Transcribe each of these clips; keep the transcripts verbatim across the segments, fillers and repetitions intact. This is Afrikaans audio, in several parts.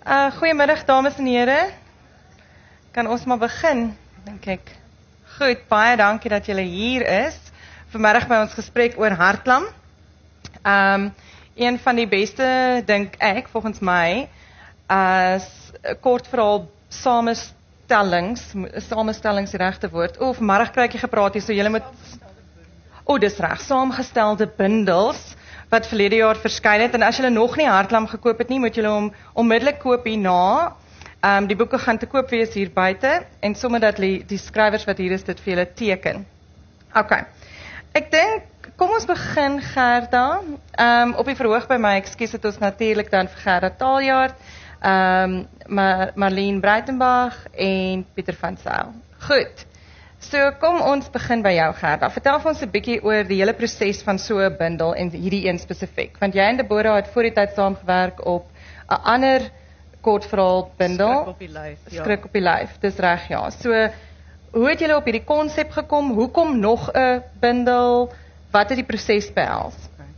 Uh, goeiemiddag dames en here. Kan ons maar begin, dink ek. Goed, baie dankie dat julle hier is. Vanmiddag by ons gesprek oor hartklam. Um, een van die beste, dink ek, volgens my, as kort verhaal samestellings, samestellings die regte woord. O, vanmiddag kry ek gepraat hier, so julle moet... O, dis reg, saamgestelde bundels, wat verlede jaar verskyn het, en as julle nog nie hartklam gekoop het nie, moet julle hom onmiddellik koop hierna. Um, die boeke gaan te koop wees hier buite, en sommer dat die, die skrywers wat hier is, dit vir julle teken. Ok, ek dink, kom ons begin Gerda, um, op die verhoog by my, ekskuus het ons natuurlik dan vir Gerda Taljaard, um, Mar Marlene Breitenbach en Pieter van Zyl. Goed, so kom ons begin by jou Gerda, vertel vir ons 'n bietjie oor die hele proses van so 'n bundel en hierdie een spesifiek, want jy en Deborah het voor die tyd saamgewerk op 'n ander kortverhaal bundel. Skrik op die lyf. Ja. Skrik op die lyf, dis reg ja. So, hoe het julle op hierdie konsep gekom? Hoekom nog 'n bundel? Wat het die proses behels? Okay.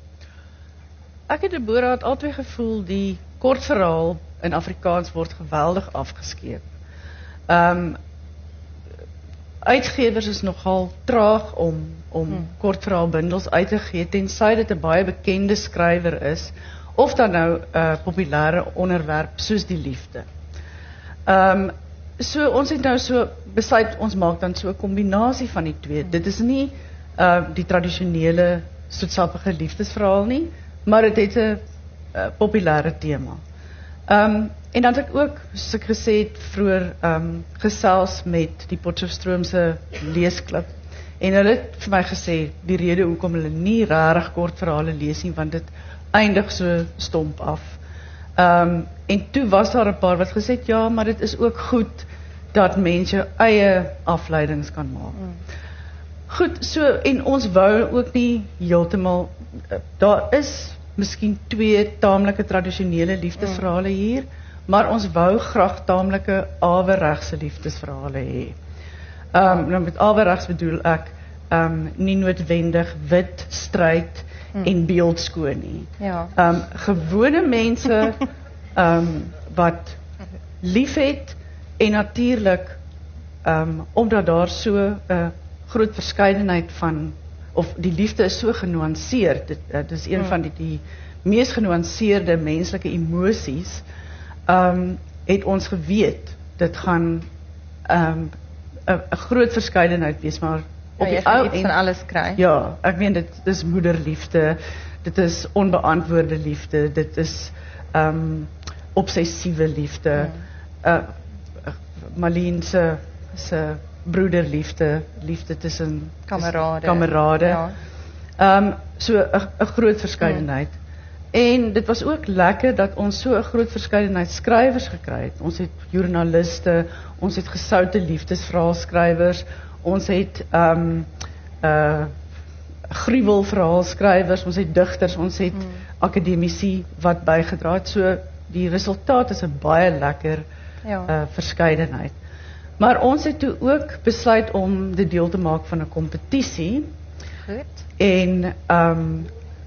Ek en Deborah het altyd gevoel die kortverhaal in Afrikaans word geweldig afgeskeep. Um, uitgewers is nogal traag om, om hmm. kortverhaalbundels uit te gee, tensy dit 'n baie bekende skrywer is, of dan nou 'n uh, populêre onderwerp soos die liefde. Um, so ons het nou so besluit, ons maak dan so 'n kombinasie van die twee. Dit is nie uh, die tradisionele soetsappige liefdesverhaal nie, maar dit het 'n uh, populêre tema. Um, en dan het ek ook, soos ek gesê het vroeër, um, gesels met die Potchefstroomse leesklub. En hulle het vir my gesê, die rede hoekom hulle nie regtig kortverhale lees nie, want dit eindig so stomp af. Um, en toe was daar 'n paar wat gesê het, ja, maar dit is ook goed dat mense eie afleidings kan maak. Mm. Goed, so, en ons wou ook nie heeltemal, daar is miskien twee taamlike tradisionele liefdesverhale hier, maar ons wou graag taamlike aweregse liefdesverhale hê. Um, nou met aweregs bedoel ek um, nie noodwendig wit, stryd hmm. en beeldskoon nie. Ja. Um, gewone mense um, wat lief het en natuurlik um, omdat daar so 'n uh, groot verskeidenheid van, of die liefde is so genuanceerd, dit, uh, dit is een hmm. van die, die mees genuanceerde menslike emosies, um, het ons geweet, dit gaan 'n um, groot verskeidenheid wees, maar op ja, die ou iets van alles kry. Ja, ek meen dit, dit is moederliefde, dit is onbeantwoorde liefde, dit is um, obsessiewe liefde, hmm. uh, Marlene se, se broederliefde, liefde tussen kamerade. kamerade. Ja. Um, so 'n groot verskeidenheid. Hmm. En dit was ook lekker dat ons so 'n groot verskeidenheid skrywers gekry het. Ons het joernaliste, ons het gesoute liefdesverhaalskrywers, ons het um, uh, gruwelverhaalskrywers, ons het digters, ons het hmm. akademici wat bygedra het. So die resultaat is 'n baie lekker ja. uh, verskeidenheid. Maar ons het toe ook besluit om dit deel te maak van 'n kompetisie. Goed. En um,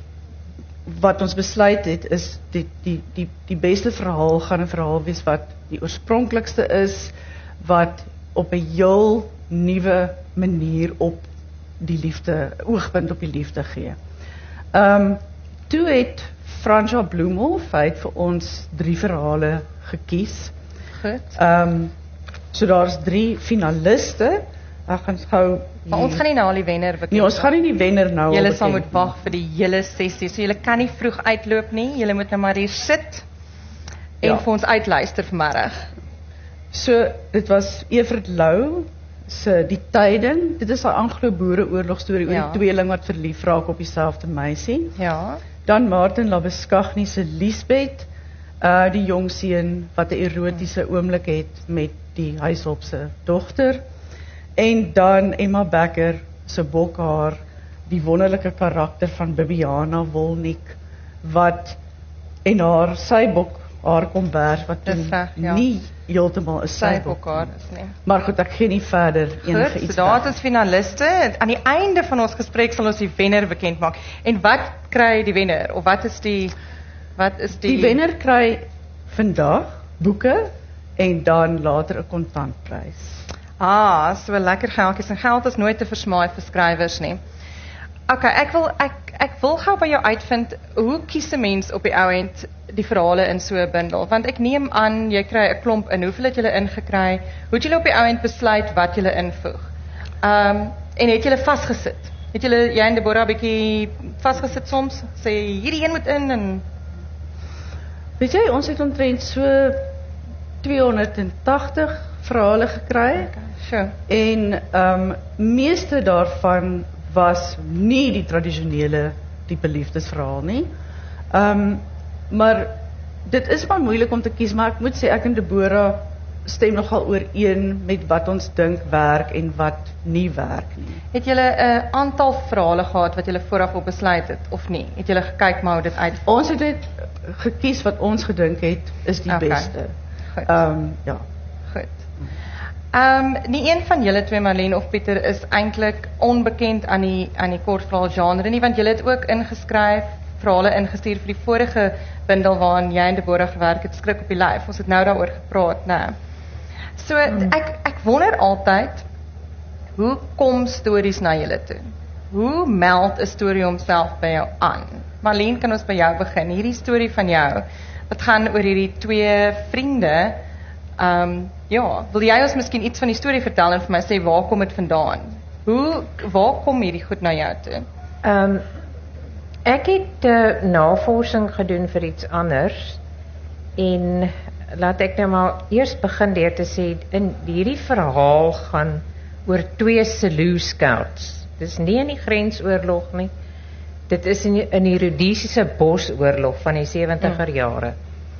wat ons besluit het is die, die, die, die beste verhaal gaan 'n verhaal wees wat die oorspronklikste is, wat op 'n heel nuwe manier op die liefde, oogpunt op die liefde gee. Um, toe het Fransja Bloemhof, hy het vir ons drie verhale gekies. Goed. Um, so daar's drie finaliste. Ek gaan gou. Maar ons gaan nie nou al die wenner bekend. Nee, ons gaan nie die wenner nou. Julle sal moet wag vir die hele sessie. So julle kan nie vroeg uitloop nie. Julle moet nou maar hier sit en ja. vir ons uitluister vanmiddag. So dit was Evert Lou se Die Tyding. Dit is 'n Anglo-Boereoorlog storie oor ja. die tweeling wat verlief raak op dieselfde meisie. Ja. Dan Martin Labeskagni se Liesbeth, uh die jong seun wat 'n erotiese hmm. oomblik het met die huishulp se dogter. En dan Emma Becker se Bokhaar, die wonderlike karakter van Bibiana Wolnik, wat en haar sybok haar kombers wat toen ja. nie heeltemal 'n sybok is nie. Maar goed, ek gee nie verder enige goed, iets. So daar is finaliste. Aan die einde van ons gesprek sal ons die wenner bekend maak. En wat kry die wenner of wat is die wat is die Die wenner kry vandag boeke en dan later 'n kontantprys. Ah, so lekker geldjies en geld is nooit te versmaai vir skrywers nie. OK, ek wil ek ek wil gou by jou uitvind hoe kies 'n mens op die ou end die verhale in so 'n bundel, want ek neem aan jy kry 'n klomp in. Hoeveel het julle ingekry? Hoe het julle op die ou end besluit wat julle invoeg? Ehm um, en het julle vasgesit? Het julle jy en Deborah bietjie vasgesit soms? Sê hierdie een moet in en Weet jy, ons het omtrent so tweehonderdtagtig verhale gekry. okay, sure. En um, meeste daarvan was nie die tradisionele tipe liefdesverhaal nie. Um, maar dit is maar moeilik om te kies, maar ek moet sê ek en Deborah stem nogal ooreen met wat ons dink werk en wat nie werk nie. Het julle 'n uh, aantal verhale gehad wat julle vooraf op besluit het of nie? Het julle gekyk maar hoe dit uit? Ons het net gekies wat ons gedink het is die Okay. beste. Goed. Um, ja. Goed. Ehm um, nie een van julle twee, Marlene of Pieter, is eintlik onbekend aan die aan die kortverhaal genre nie, want julle het ook ingeskryf, verhale ingestuur vir die vorige bundel waaraan jy en Deborah gewerk het, Skrik op die lyf. Ons het nou daaroor gepraat, né? So Mm. ek ek wonder altyd hoe kom stories na julle toe? Hoe meld 'n storie homself by jou aan? Marlene, kan ons by jou begin? Hierdie storie van jou wat gaan oor hierdie twee vriende. Ehm um, ja, wil jy ons miskien iets van die storie vertel en vir my sê waar kom dit vandaan? Hoe waar kom hierdie goed na jou toe? Um, ek het uh, navorsing gedoen vir iets anders en laat ek nou maar eers begin deur te sê in hierdie verhaal gaan oor twee Selous scouts. Dis nie in die grensoorlog nie. Dit is in die, in die Rhodesiese bosoorlog van die sewentiger jare.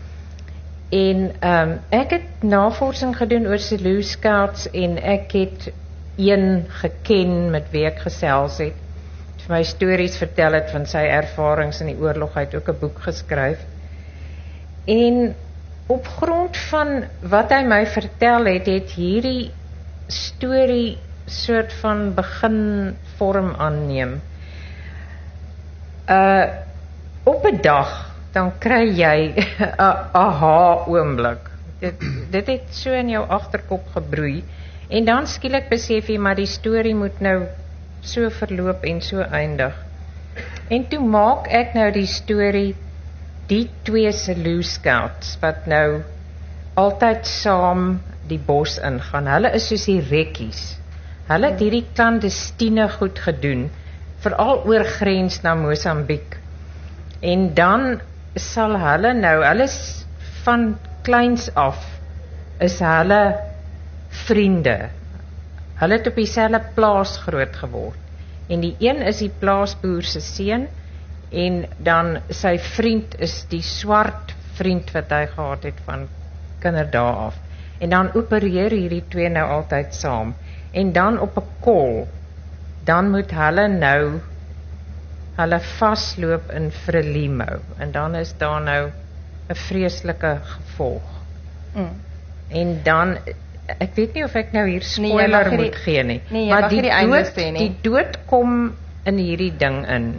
En um, ek het navorsing gedoen oor Selous scouts en ek het een geken met wie ek gesels het. Vir my stories vertel het van sy ervarings in die oorlog. Hy het ook 'n boek geskryf. En op grond van wat hy my vertel het, het hierdie storie soort van begin vorm aanneem. Uh op 'n dag dan kry jy 'n aha oomblik. Dit dit het so in jou agterkop gebroei en dan skielik besef jy maar die storie moet nou so verloop en so eindig. En toe maak ek nou die storie die twee Selous scouts wat nou altyd saam die bos ingaan. Hulle is soos die rekkies. Hulle het hierdie klandestiene goed gedoen, veral oor grens na Mosambiek. En dan sal hulle nou, hulle is van kleins af, is hulle vriende. Hulle het op dieselfde plaas groot geword. En die een is die plaasboer se seun en dan sy vriend is die swart vriend wat hy gehad het van kinderdae af. En dan opereer hierdie twee nou altyd saam. En dan op 'n kol, dan moet hulle nou hulle vasloop in Frelimo en dan is daar nou 'n vreeslike gevolg. Mm. En dan ek weet nie of ek nou hier Nee, jy mag spoiler nie die- moet gee nie, nee, jy maar mag die nie die einde dood, sê nie. die dood kom in hierdie ding in.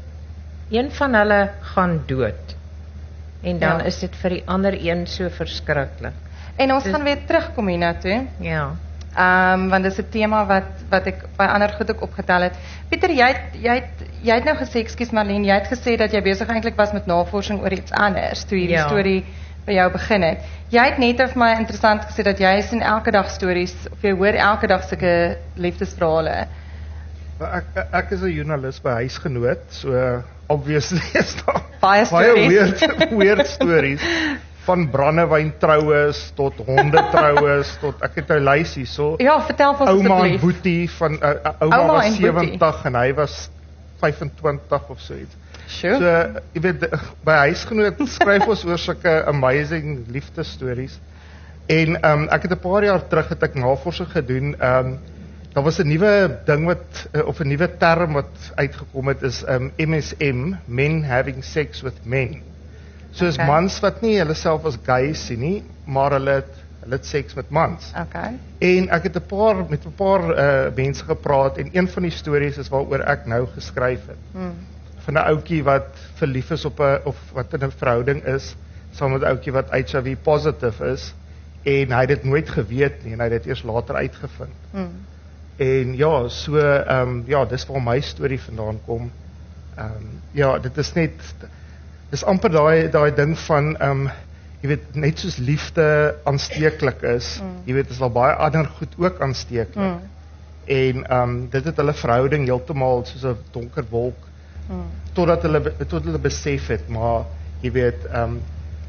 Een van hulle gaan dood. En dan Ja. is dit vir die ander een so verskriklik. En ons Dis- gaan weer terugkom hiernatoe. Ja. Ehm um, want dis 'n tema wat wat ek by ander goed ook opgetel het. Pieter, jy het, jy het, jy het nou gesê, ekskuus Marlene, jy het gesê dat jy besig eintlik was met navorsing oor iets anders toe hierdie Ja. storie by jou begin het. Jy het net vir my interessant gesê dat jy sien elke dag stories of jy hoor elke dag sulke liefdesverhale. Maar Ek ek- ek is 'n joernalis by Huisgenoot, so obviously is daar Baie stories. weird weird stories van brandewyn-troues tot honde-troues tot ek het 'n lysie so. Ja, vertel vir ons Ouma en asseblief. Boetie van uh, uh, ouma Ouma was en Boetie. sewentig en hy was vyfentwintig of so iets. Sure. So, jy weet by Huisgenoot skryf ons oor sulke amazing liefdesstories. En um, ek het 'n paar jaar terug het ek navorsing gedoen. Um, daar was 'n nuwe ding wat uh, of 'n nuwe term wat uitgekom het is um, M S M, men having sex with men. So is Okay. mans wat nie hulle self as gay sien nie, maar hulle het hulle het seks met mans. Okay. En ek het 'n paar met 'n paar uh, mense gepraat en een van die stories is waaroor ek nou geskryf het. Hmm. Van 'n ouetjie wat verlief is op 'n of wat in 'n verhouding is. saam met 'n ouetjie wat H I V positief is en hy het dit nooit geweet nie en hy het dit eers later uitgevind. Mm. En ja, so ehm um, ja, dis waar my storie vandaan kom. Ehm um, ja, dit is net dis amper daai daai ding van ehm um, jy weet net soos liefde aansteeklik is, mm. jy weet is daar baie ander goed ook aansteeklik. Mm. En ehm um, dit het hulle verhouding heeltemal soos 'n donker wolk mm. totdat hulle tot hulle besef het, maar jy weet ehm um,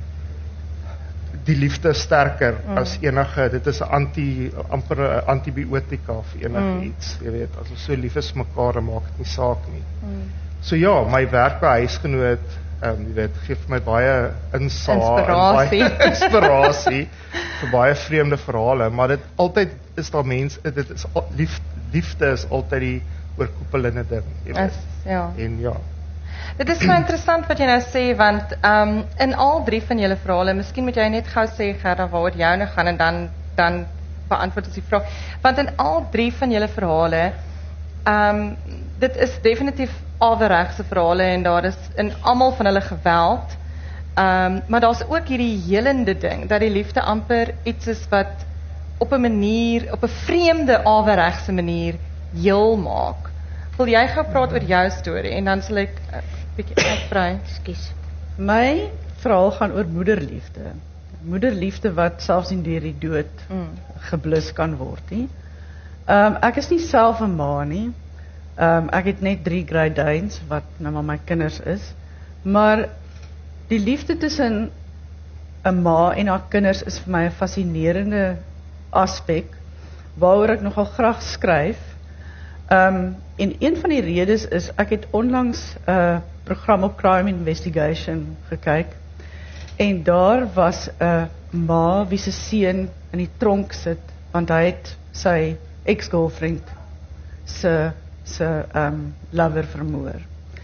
die liefde is sterker mm. as enige, dit is 'n anti amper 'n antibiotika vir enige mm. iets, jy weet, as ons so lief is mekaar, dan maak dit nie saak nie. Mm. So ja, my werk by Huisgenoot, ehm um, jy weet, gee vir my baie insaag, inspirasie, en baie inspirasie vir baie vreemde verhale, maar dit altyd is daar mense, dit is lief, liefde is altyd die oorkoepelende ding, jy weet. Is, ja. En ja. Dit is so interessant wat jy nou sê, want um, in al drie van julle verhale, miskien moet jy net gou sê, Gerda, waaroor jou nou gaan, en dan, dan beantwoord ons die vraag. Want in al drie van julle verhale, um, dit is definitief averegse verhale, en daar is in almal van hulle geweld, um, maar daar is ook hierdie helende ding, dat die liefde amper iets is wat op 'n manier, op 'n vreemde averegse manier, heel maak. Wil jy gou praat oor jou storie, en dan sal ek uh, bietjie uitbrei. Ekskuus. My verhaal gaan oor moederliefde. Moederliefde wat selfs in deur die dood mm. geblus kan word, nie. Um, ek is nie self 'n ma nie. Um, ek het net drie Great Danes wat nou maar my kinders is. Maar die liefde tussen 'n ma en haar kinders is vir my 'n fascinerende aspek waaroor ek nogal graag skryf. Um, en een van die redes is, ek het onlangs 'n uh, program op Crime Investigation gekyk, en daar was 'n uh, ma wie se seun in die tronk sit, want hy het sy ex-girlfriend se se um, lover vermoor.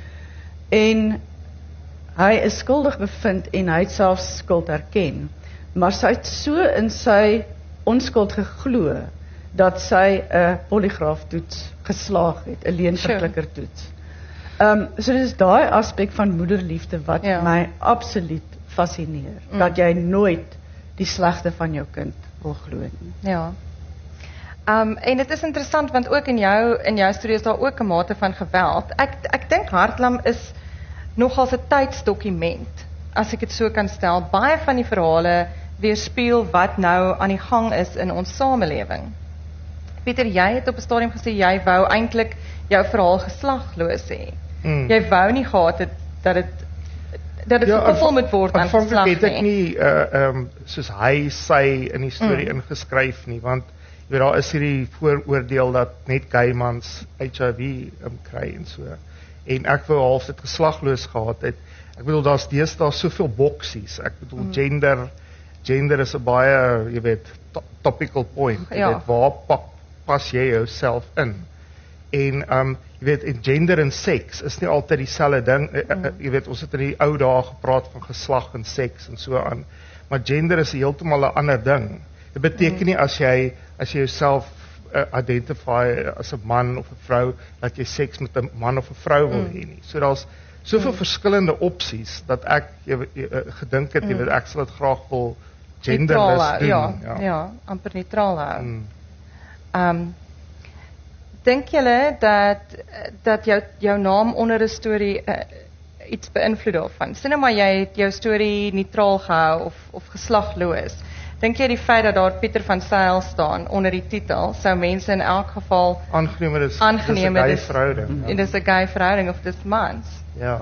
En hy is skuldig bevind en hy het selfs skuld erken, maar sy het so in sy onskuld geglo dat sy 'n uh, polygraaftoets geslaag het, 'n leenverklikker toets. Um, so dit is daai aspek van moederliefde wat ja. my absoluut fascineer, mm. dat jy nooit die slegte van jou kind wil glo nie. Ja. Um, en dit is interessant, want ook in jou, in jou storie is daar ook 'n mate van geweld. Ek, ek dink Hartlam is nogal 'n tydsdokument, as ek dit so kan stel. Baie van die verhale weerspieël wat nou aan die gang is in ons samelewing. Pieter, jy het op 'n stadium gesê, jy wou eintlik jou verhaal geslagloos hê. Mm. Jy wou nie gehad het, dat dit dat dit ja, gekoppel moet word aan geslag nie. Het ek nie, uh, um, soos hy, sy in die storie mm. ingeskryf nie, want jy weet, daar is hierdie vooroordeel dat net gay mans H I V um, kry en so. En ek wou half dit geslagloos gehad het. Ek bedoel, daar's deesdae soveel boksies. Ek bedoel, mm. gender, gender is 'n baie, jy weet, to topical point. Jy ja. weet, waar pak, pas jy jouself in? En, um, jy weet, en gender en seks is nie altyd dieselfde ding. Mm. Uh, jy weet, ons het in die ou dae gepraat van geslag en seks en so aan. Maar gender is heeltemal 'n ander ding. Dit beteken nie as jy as jy jouself uh, identify as 'n man of 'n vrou dat jy seks met 'n man of 'n vrou wil mm. hê nie. So daar's soveel mm. verskillende opsies dat ek jy, jy, uh, gedink het, mm. jy weet, ek sal dit graag wil genderless doen. Ja, ja, ja, amper neutraal hou. Mm. Um, dink julle dat dat jou jou naam onder 'n storie uh, iets beïnvloed daarvan? Sien nou maar jy het jou storie neutraal gehou of of geslagloos. Dink jy die feit dat daar Pieter van Sail staan onder die titel, sou mense in elk geval aangeneem het is 'n gay verhouding. En dis 'n gay verhouding of dis mans. Ja.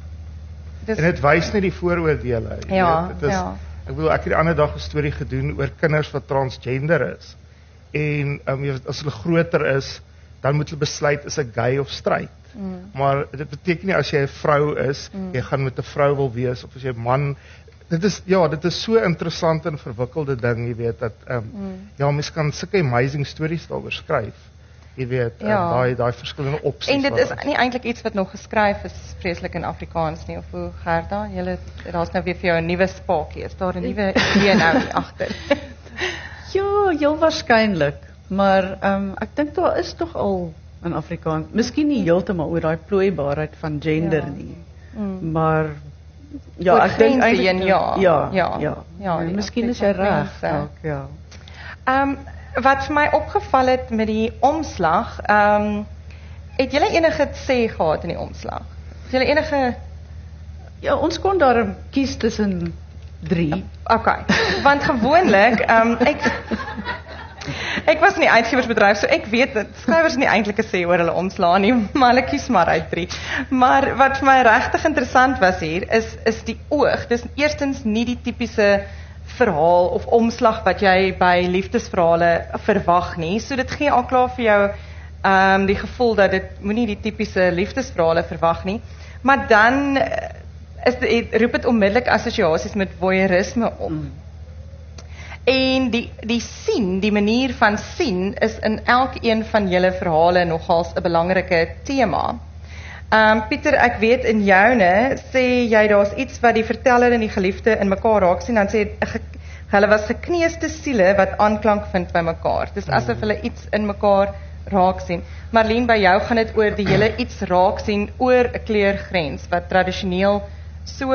Dis, en dit wys net die vooroordeele. Ja, weet, dit is, ja. Ek bedoel, ek het die ander dag 'n storie gedoen oor kinders wat transgender is. En um, as hulle groter is, dan moet hulle besluit is ek gay of straight. Mm. Maar dit beteken nie as jy 'n vrou is, mm. jy gaan met 'n vrou wil wees, of as jy 'n man. Dit is ja, dit is so interessant en verwikkelde ding, jy weet dat ehm um, mm. ja, mens kan sulke amazing stories daaroor skryf. Jy weet, ja. um, daai daai verskillende opsies. En dit is nie eintlik iets wat nog geskryf is vreeslik in Afrikaans nie, of hoe Gerda, julle daar's nou weer vir jou 'n nuwe spaakie. Is daar 'n nuwe idee nou agter? Ja, heel waarskynlik, maar ehm um, ek dink daar is tog al in Afrikaans, miskien nie heeltemal oor daai plooibaarheid van gender ja. nie. Mm. Maar Ja, oor ek dink grense eintlik heen, ja. ja, ja. ja. ja En die miskien is aspek jy van reg. grense. dalk, Ja. Ehm um, wat vir my opgeval het met die omslag, ehm um, het julle enige sê gehad in die omslag? Het julle enige Ja, ons kon daar kies tussen drie. Okay. Want gewoonlik ehm um, ek ek was in die uitgewersbedryf, so ek weet dat skrywers nie eintlik 'n sê oor hulle omslaan nie, maar hulle kies maar uit drie. Maar wat vir my regtig interessant was hier is is die oog. Dis eerstens nie die tipiese verhaal of omslag wat jy by liefdesverhale verwag nie. So dit gee al klaar vir jou ehm um, die gevoel dat dit moenie die tipiese liefdesverhale verwag nie. Maar dan is dit roep dit onmiddellik assosiasies met voyeurisme op. Mm. En die die sien, die manier van sien is in elkeen van julle verhale nogals 'n belangrike tema. Ehm um, Pieter, ek weet in joune sê jy daar's iets wat die verteller en die geliefde in mekaar raak sien, dan sê ge, hulle was gekneusde siele wat aanklank vind by mekaar. Dis asof hulle iets in mekaar raak sien. Marlene, by jou gaan dit oor die hele iets raak sien oor 'n kleurgrens wat tradisioneel so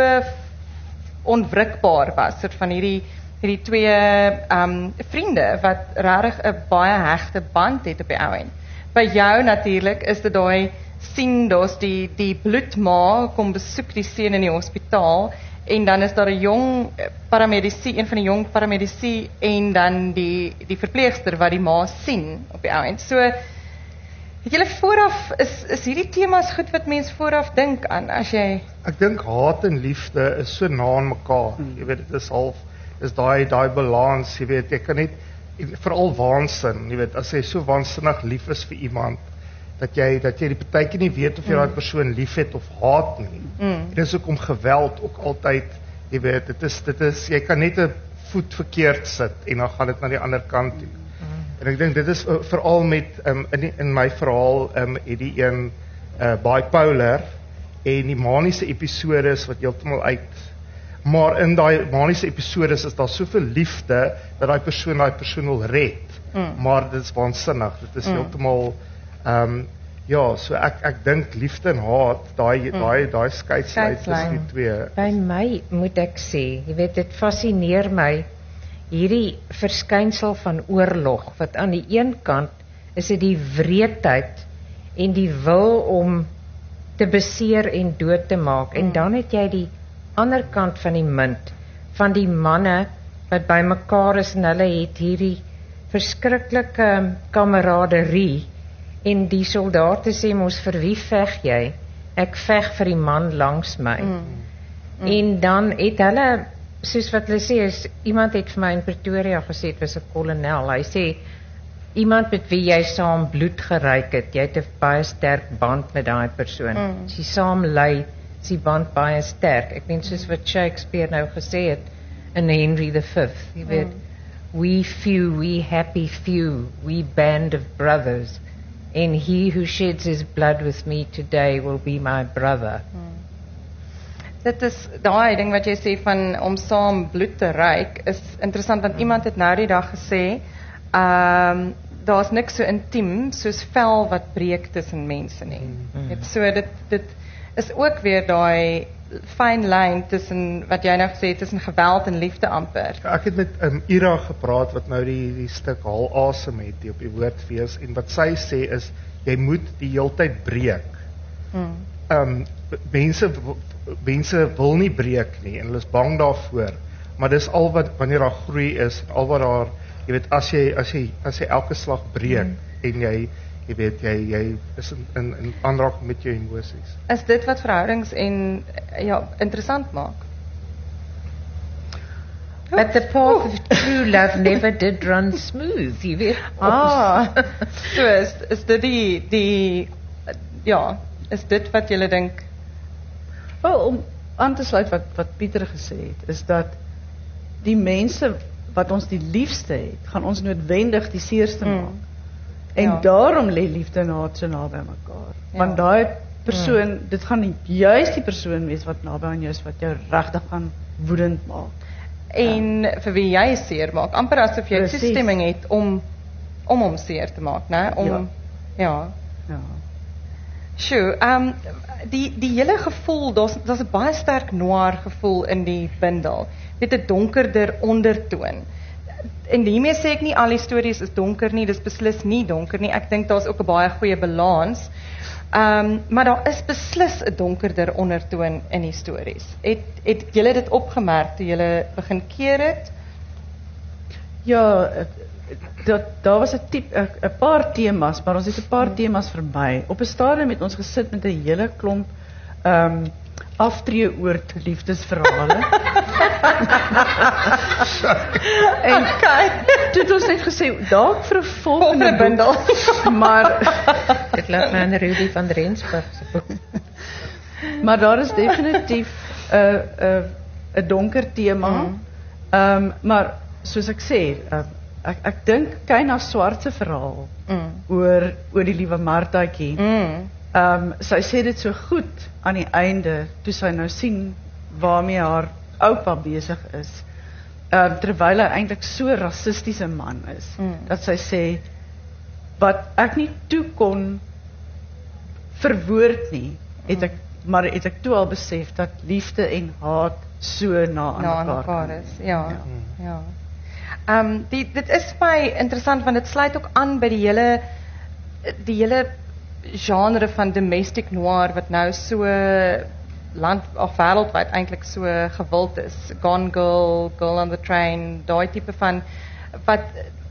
onwrikbaar was, soort van hierdie hierdie twee um, vriende wat regtig 'n baie hegte band het op die ou end. By jou natuurlik is dit daai sien, daar's die die bloedma kom besoek die seun in die hospitaal en dan is daar 'n jong paramedici, een van die jong paramedici en dan die die verpleegster wat die ma sien op die ou end. So het julle vooraf is is hierdie temas goed wat mense vooraf dink aan as jy Ek dink haat en liefde is so na aan mekaar. Hmm. Jy weet dit is half is daai daai balans, jy weet jy kan net veral waansin, jy weet as jy so waansinnig lief is vir iemand dat jy dat jy die partytjie nie weet of jy mm. daai persoon liefhet of haat nie. Mm. Dit is ook om geweld ook altyd, jy weet dit is dit is jy kan net 'n voet verkeerd sit en dan gaan dit na die ander kant toe. Mm. En ek dink dit is uh, veral met um, in die, in my verhaal um, het die een uh, bipolar en die maniese episodes wat heeltemal uit maar in daai maniese episodes is daar soveel liefde dat daai persoon daai persoon wil red. Mm. Maar dit is waansinnig. Dit is mm. heeltemal ehm um, ja, so ek ek dink liefde en haat, daai mm. daai daai skeidslyn tussen die twee. By my moet ek sê, jy weet dit fascineer my hierdie verskynsel van oorlog wat aan die een kant is dit die wreedheid en die wil om te beseer en dood te maak mm. en dan het jy die ander kant van die munt van die manne wat by mekaar is en hulle het hierdie verskriklike kameraderie en die soldate sê mos vir wie veg jy? Ek veg vir die man langs my. Mm. Mm. En dan het hulle soos wat hulle sê is iemand het vir my in Pretoria gesê dit was 'n kolonel. Hy sê iemand met wie jy saam bloed geryk het, jy het 'n baie sterk band met daai persoon. Mm. As jy saam ly is die band baie sterk. Ek meen soos wat Shakespeare nou gesê het in Henry the Fifth, jy weet, mm. we few, we happy few, we band of brothers, and he who sheds his blood with me today will be my brother. Hmm. Dit is daai ding wat jy sê van om saam bloed te ryk is interessant want hmm. iemand het nou die dag gesê ehm um, daar's niks so intiem soos vel wat breek tussen mense nie. Hmm. Dit so dit dit is ook weer daai fyn lyn tussen wat jy nou gesê het tussen geweld en liefde amper. Ek het met um, Ira gepraat wat nou die die stuk haal asem het die op die woordfees en wat sy sê is jy moet die heeltyd breek. Hmm. Um mense mense wil nie breek nie en hulle is bang daarvoor. Maar dis al wat wanneer daar groei is, al wat daar jy weet as jy as jy as jy elke slag breek hmm. en jy jy weet jy jy is in in, in aanraking met jou emosies. Is dit wat verhoudings en ja interessant maak? But the path of true love never did run smooth, jy weet. Ah, so is is dit die die ja, is dit wat julle dink? Wel, om aan te sluit wat wat Pieter gesê het, is dat die mense wat ons die liefste het, gaan ons noodwendig die seerste mm. maak. En ja. daarom lê liefde en haat so naby mekaar. Ja. Want daai persoon, mm. dit gaan nie juist die persoon wees wat naby aan jou is wat jou regtig gaan woedend maak. En ja. vir wie jy seer maak, amper asof jy toestemming het om om hom seer te maak, né? Om ja. ja. ja. Sjoe, um, die, die hele gevoel, daar's daar's 'n baie sterk noir gevoel in die bundel. Dit 'n donkerder ondertoon. En hiermee sê ek nie al die stories is donker nie, dis beslis nie donker nie. Ek dink daar's ook 'n baie goeie balans. Um, maar daar is beslis 'n donkerder ondertoon in die stories. Het het julle dit opgemerk toe julle begin keer het? Ja, dat daar was 'n tipe 'n paar temas, maar ons het 'n paar temas verby. Op 'n stadium het ons gesit met 'n hele klomp ehm um, aftreeoord liefdesverhale. En Okay. toe het ons net gesê dalk vir 'n volgende Volgende bundel. boek, maar Dit laat my aan Rudy van Rensburg se boek. maar daar is definitief 'n uh, 'n uh, 'n donker tema. Mm. Ehm um, maar soos ek sê, uh, ek ek dink Kyna Swart se verhaal Mm. oor oor die liewe Marthaatjie. Mm. Ehm um, sy sê dit so goed aan die einde toe sy nou sien waarmee haar oupa besig is. Ehm um, terwyl hy eintlik so 'n rassistiese man is, Mm. dat sy sê wat ek nie toe kon verwoord nie, het ek maar het ek toe al besef dat liefde en haat so na aan Na aan mekaar mekaar kan is. wees. Ja. Ja. Ehm um, die dit is vir my interessant want dit sluit ook aan by die hele die hele genre van domestic noir wat nou so land of wêreldwyd eintlik so gewild is. Gone Girl, Girl on the Train, daai tipe van wat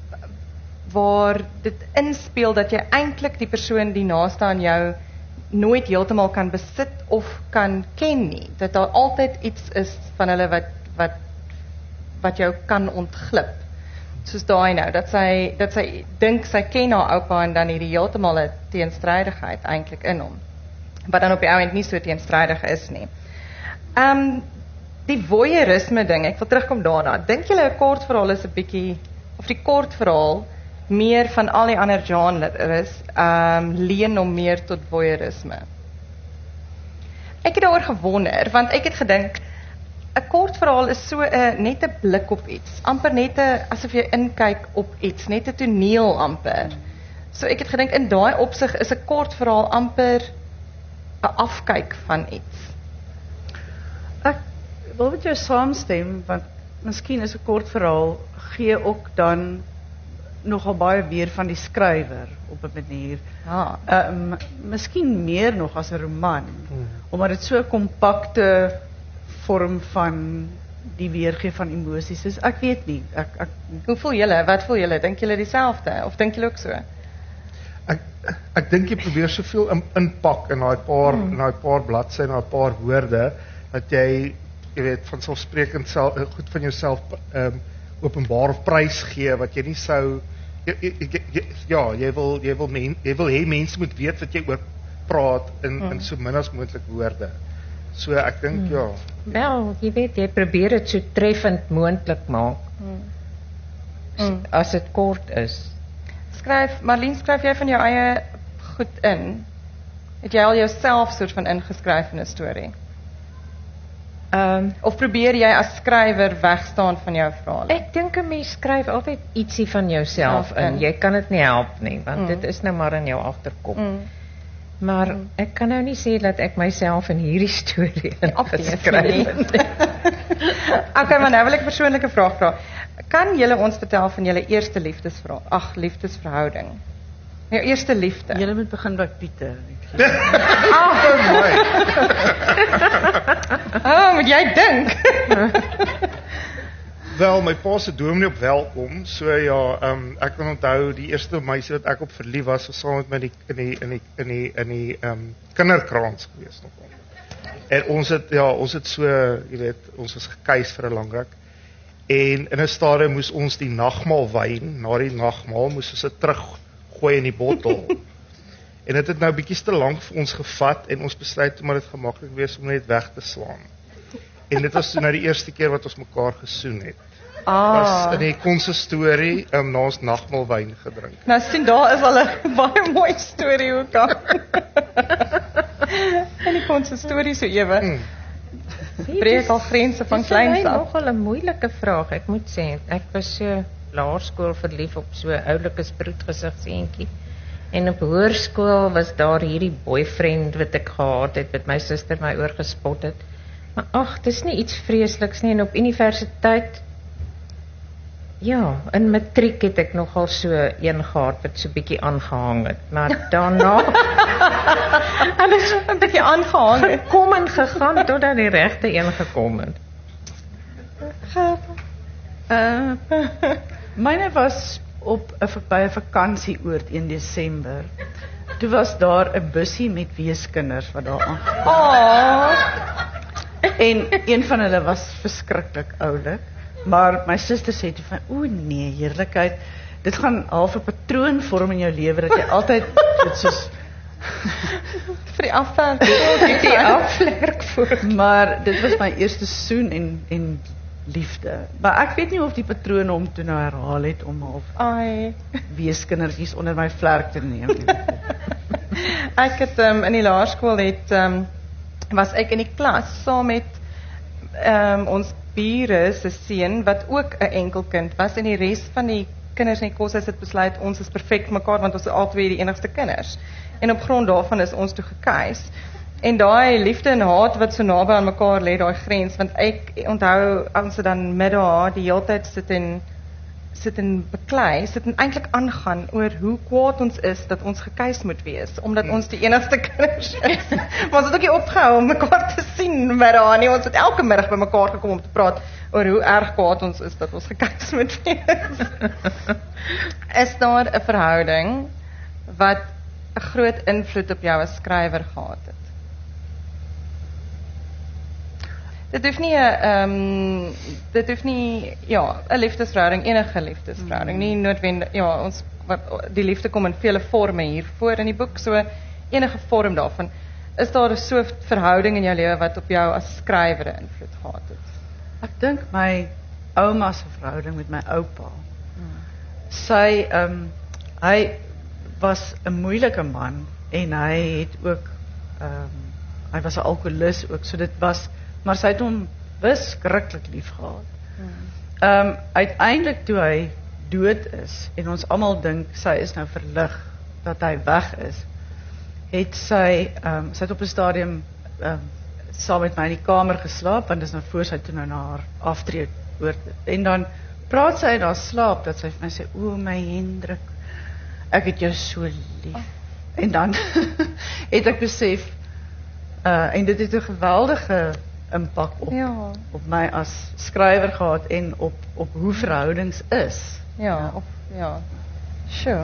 waar dit inspeel dat jy eintlik die persoon die naaste aan jou nooit heeltemal kan besit of kan ken nie. Dat daar altyd iets is van hulle wat wat wat jou kan ontglip. Soos daai nou, dat sy dat sy dink sy ken haar oupa en dan hierdie heeltemal 'n teenstrydigheid eintlik in hom. Wat dan op die ou end nie so teenstrydig is nie. Ehm um, die voyeurisme ding, ek wil terugkom daarna. Dink julle 'n kort verhaal is 'n bietjie of die kort verhaal meer van al die ander genres ehm um, leen hom meer tot voyeurisme? Ek het daaroor gewonder want ek het gedink 'n kort verhaal is so 'n uh, net 'n blik op iets, amper net 'n asof jy inkyk op iets, net 'n toneel amper. So ek het gedink in daai opsig is 'n kort verhaal amper 'n afkyk van iets. Ek wil met jou saamstem want miskien is 'n kort verhaal gee ook dan nogal baie weer van die skrywer op 'n manier. Ja. Ehm um, miskien meer nog as 'n roman, hmm. omdat dit so 'n kompakte vorm van die weergee van emosies is. Ek weet nie. Ek ek Hoe voel julle? Wat voel julle? Dink julle dieselfde of dink julle ook so? Ek ek dink jy probeer soveel in, inpak in daai paar hmm. in daai paar bladsye en daai paar woorde dat jy jy weet van selfsprekend self goed van jouself ehm um, openbaar of prys gee wat jy nie sou jy, jy, jy, jy, ja, jy wil jy wil men, jy wil hê mense moet weet wat jy oor praat in hmm. in so min as moontlik woorde. So ek dink hmm. ja. Wel, jy weet jy probeer dit so treffend moontlik maak. Hmm. Mm. As dit kort is. Skryf, Marlene, skryf jy van jou eie goed in? Het jy al jouself soort van ingeskryf in 'n storie? Ehm um, Of probeer jy as skrywer wegstaan van jou verhale? ek dink 'n mens skryf altyd ietsie van jouself Self in. in. Jy kan dit nie help nie, want Mm. dit is nou maar in jou agterkop. Mm. Maar Mm. ek kan nou nie sê dat ek myself in hierdie storie Obviously ingeskryf nie. het. Okay, maar nou wil ek 'n persoonlike vraag vra. Kan julle ons vertel van julle eerste liefdesverhaal? Ag, liefdesverhouding. Jou eerste liefde. Julle moet begin by Pieter. Oh, moet jy dink? Wel, my pa se dominee op welkom. So ja, ehm um, ek kan onthou die eerste meisie wat ek op verlief was, was saam met my in die in die in die in die in die ehm um, kinderkrans gewees nog. En ons het ja, ons het so, jy weet, ons was gekuis vir 'n lang ruk. En in 'n stadium moes ons die nagmaal wyn, na die nagmaal moes ons dit teruggooi in die bottel. En dit het nou bietjie te lank vir ons gevat en ons besluit om dit gemaklik wees om net weg te slaan. En dit was toe nou die eerste keer wat ons mekaar gesoen het. Ah. Was in die konsistorie um, na ons nagmaalwyn gedrink. Nou sien daar is al 'n baie mooi storie ook aan. En die konsistorie so ewe. Hmm. Breek al grense van Dis vir my kleins af. nogal 'n moeilike vraag, ek moet sê. Ek was so laerskool verlief op so 'n oulike sproetgesigseentjie. En op hoërskool was daar hierdie boyfriend wat ek gehad het, wat my suster my oorgespot het. Maar ag, dis nie iets vreesliks nie. En op universiteit, ja, in matriek het ek nogal so een gehad wat so bietjie aangehang het. Maar daarna Alles 'n bietjie aangehang het. gekom en gegaan totdat die regte een gekom het. Uh, myne was op 'n by 'n vakansieoord een Desember. Toe was daar 'n bussie met weeskinders wat daar aan. Oh, En een van hulle was verskriklik oulik, maar my suster sê toe van, o nee, heerlikheid, dit gaan half 'n patroon vorm in jou lewe dat jy altyd dit soos vir die afstand. Die aflerk voor. maar dit was my eerste soen en en liefde. Maar ek weet nie of die patroon hom toe nou herhaal het om half Ai. weeskindertjies onder my vlerk te neem. Ek het um, in die laerskool het um, was ek in die klas saam met um, ons bure se seun wat ook 'n enkelkind was en die res van die kinders in die koshuis het besluit ons is perfek vir mekaar want ons is albei die enigste kinders. En op grond daarvan is ons toe gekuis. En daai liefde en haat wat so naby aan mekaar lê, daai grens, want ek onthou ons het dan met haar die hele tyd sit en sit en beklei, sit en eintlik aangaan oor hoe kwaad ons is dat ons gekuis moet wees, omdat ons die enigste kinders is. Maar ons het ook nie opgehou om mekaar te sien met haar nie. Ons het elke middag by mekaar gekom om te praat oor hoe erg kwaad ons is dat ons gekuis moet wees. Is daar 'n verhouding wat 'n groot invloed op jou as skrywer gehad het? Dit hoef nie 'n ehm um, dit hoef nie ja, 'n liefdesverhouding, enige liefdesverhouding, mm. nie noodwendig ja, ons wat die liefde kom in vele forme hier voor in die boek, so enige vorm daarvan. Is daar 'n so verhouding in jou lewe wat op jou as skrywer 'n invloed gehad het? Ek dink my ouma se verhouding met my oupa. Hmm. Sy ehm um, hy was 'n moeilike man en hy het ook ehm um, hy was 'n alkoholist ook, so dit was maar sy het hom beskruiklik lief gehad. Ehm um, uiteindelik toe hy dood is en ons almal dink sy is nou verlig dat hy weg is, het sy ehm um, sy het op 'n stadium ehm um, saam met my in die kamer geslaap, want dis nou voor sy toe nou na haar aftrede oor. En dan praat sy in haar slaap dat sy vir my sê, o my Hendrik, ek het jou so lief. Oh. En dan het ek besef, uh, en dit het 'n geweldige impak op, ja. op my as skrywer gehad en op, op hoe verhoudings is. Ja, ja. Of, ja. Sure.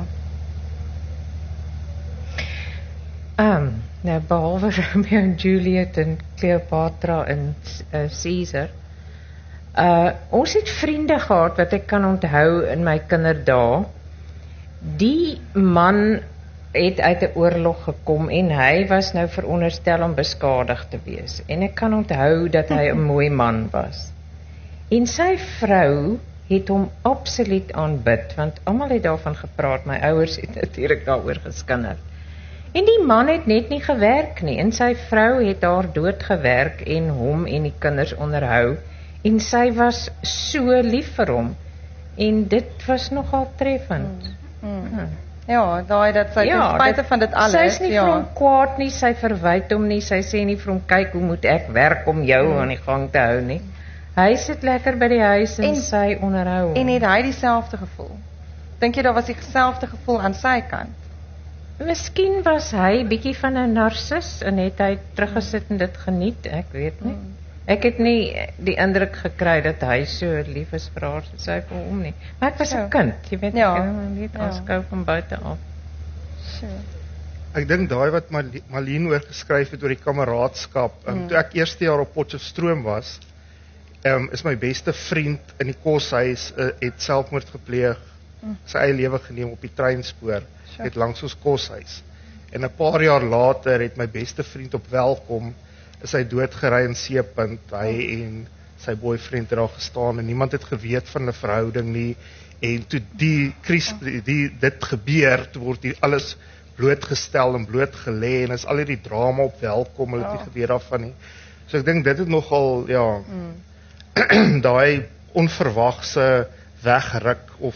Um, nou behalwe Romeo en Juliet en Cleopatra en uh, Caesar, uh, ons het vriende gehad wat ek kan onthou in my kinderdae. Die man het uit 'n oorlog gekom en hy was nou veronderstel om beskadig te wees. En ek kan onthou dat hy 'n mooi man was. En sy vrou het hom absoluut aanbid, want almal het daarvan gepraat. My ouers het natuurlik daaroor geskinder. En die man het net nie gewerk nie, en sy vrou het daar dood gewerk en hom en die kinders onderhou, en sy was so lief vir hom, en dit was nogal treffend. Mm. Mm. Hmm. Ja, daai dat sy ja, ten spyte van dit alles, sy is nie ja. vir hom kwaad nie, sy verwyd hom nie, sy sê nie vir hom, kyk hoe moet ek werk om jou mm. aan die gang te hou nie. Hy sit lekker by die huis en, en sy onderhou hom. En het hy dieselfde gevoel? Dink jy daar was dieselfde gevoel aan sy kant? Miskien was hy bietjie van 'n narcis en het hy teruggesit en dit geniet, ek weet nie. Mm. Ek het nie die indruk gekry dat hy so lief is vir haar soos hy vir hom nie. Maar ek was 'n kind, jy weet, ja. ek kan net aanskou van buite af. Sure. Ek dink daai wat Malien oor geskryf het oor die kameraadskap, um, mm. toe ek eerste jaar op Potchefstroom was, um, is my beste vriend in die koshuis uh, het selfmoord gepleeg, mm. sy eie lewe geneem op die treinspoor, sure. het langs ons koshuis. En 'n paar jaar later het my beste vriend op Welkom, is hy doodgery in Seepunt, hy oh. en sy boyfriend het daar gestaan en niemand het geweet van hulle verhouding nie, en toe die, die, die dit gebeur, toe word die alles blootgestel en blootgelê en is al hierdie drama op Welkom, hulle het nie geweet daarvan nie. So ek dink dit het nogal, ja, mm. daai onverwagse wegruk of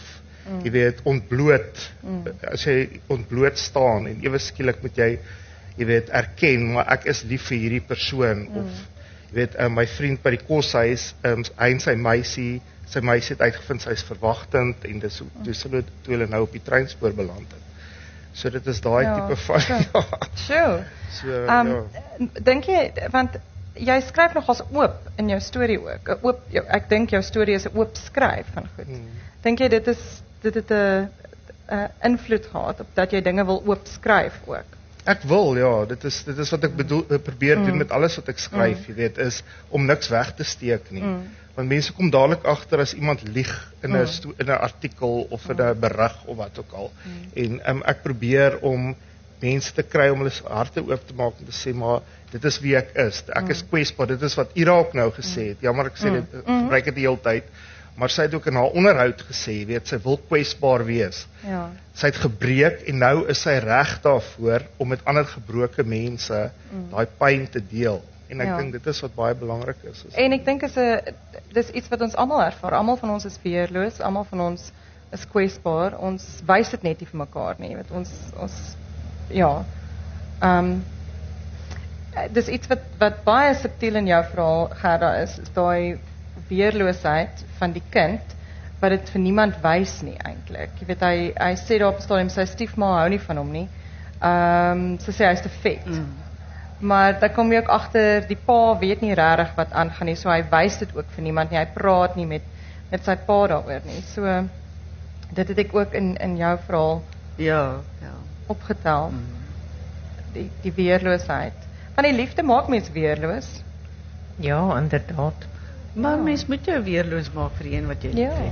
mm. jy weet, ontbloot, mm. as jy ontbloot staan, en ewe skielik moet jy, jy weet, erken, maar ek is lief vir hierdie persoon, mm. of, jy weet, uh, my vriend by die koshuis, um, hy en sy meisie, sy meisie het uitgevind, sy is verwagtend, en dis, mm. toe, toe, toe hulle nou op die treinspoor beland het. So dit is daai ja, tipe van, sure. ja. Sure. So, um, ja. Dink jy, want jy skryf nogals oop in jou storie ook, oop, jou, ek dink jou storie is 'n oop skryf van goed. Hmm. Dink jy dit is, dit het 'n invloed gehad, op dat jy dinge wil oop skryf ook? Ek wil, ja, dit is, dit is wat ek bedoel, probeer mm. doen met alles wat ek skryf, mm. jy weet, is om niks weg te steek nie. Mm. Want mense kom dadelik agter as iemand lieg in 'n mm. in 'n artikel of in 'n berig of wat ook al. Mm. En um, ek probeer om mense te kry om hulle harte oop te maak en te sê, maar dit is wie ek is. Ek mm. is kwesbaar, dit is wat Ira ook nou gesê het. Jammer ek sê mm. dit, mm. gebruik dit die hele tyd. Maar sy het ook in haar onderhoud gesê, weet, sy wil kwesbaar wees. Ja. Sy het gebreek en nou is sy reg daarvoor om met ander gebroke mense mm. daai pyn te deel. En ek ja. dink dit is wat baie belangrik is. is en ek dink is 'n dis iets wat ons almal ervaar. Almal van ons is weerloos, almal van ons is kwesbaar. Ons wys dit net nie vir mekaar nie. Weet ons ons ja. Ehm um, dis iets wat wat baie subtiel in jou verhaal Gerda is, is daai weerloosheid van die kind wat dit vir niemand wys nie eintlik. Jy weet hy hy sê daar op die stadium sy stiefma hou nie van hom nie. Ehm um, sy sê hy's te vet. Mm. Maar dan kom jy ook agter die pa weet nie regtig wat aangaan nie. So hy wys dit ook vir niemand nie. Hy praat nie met met sy pa daaroor nie. So dit het ek ook in in jou verhaal ja, ja opgetel. Mm. Die die weerloosheid. Want die liefde maak mens weerloos. Ja, inderdaad. Maar ja. mens moet jou weerloos maak vir een wat jy ja. liefhet.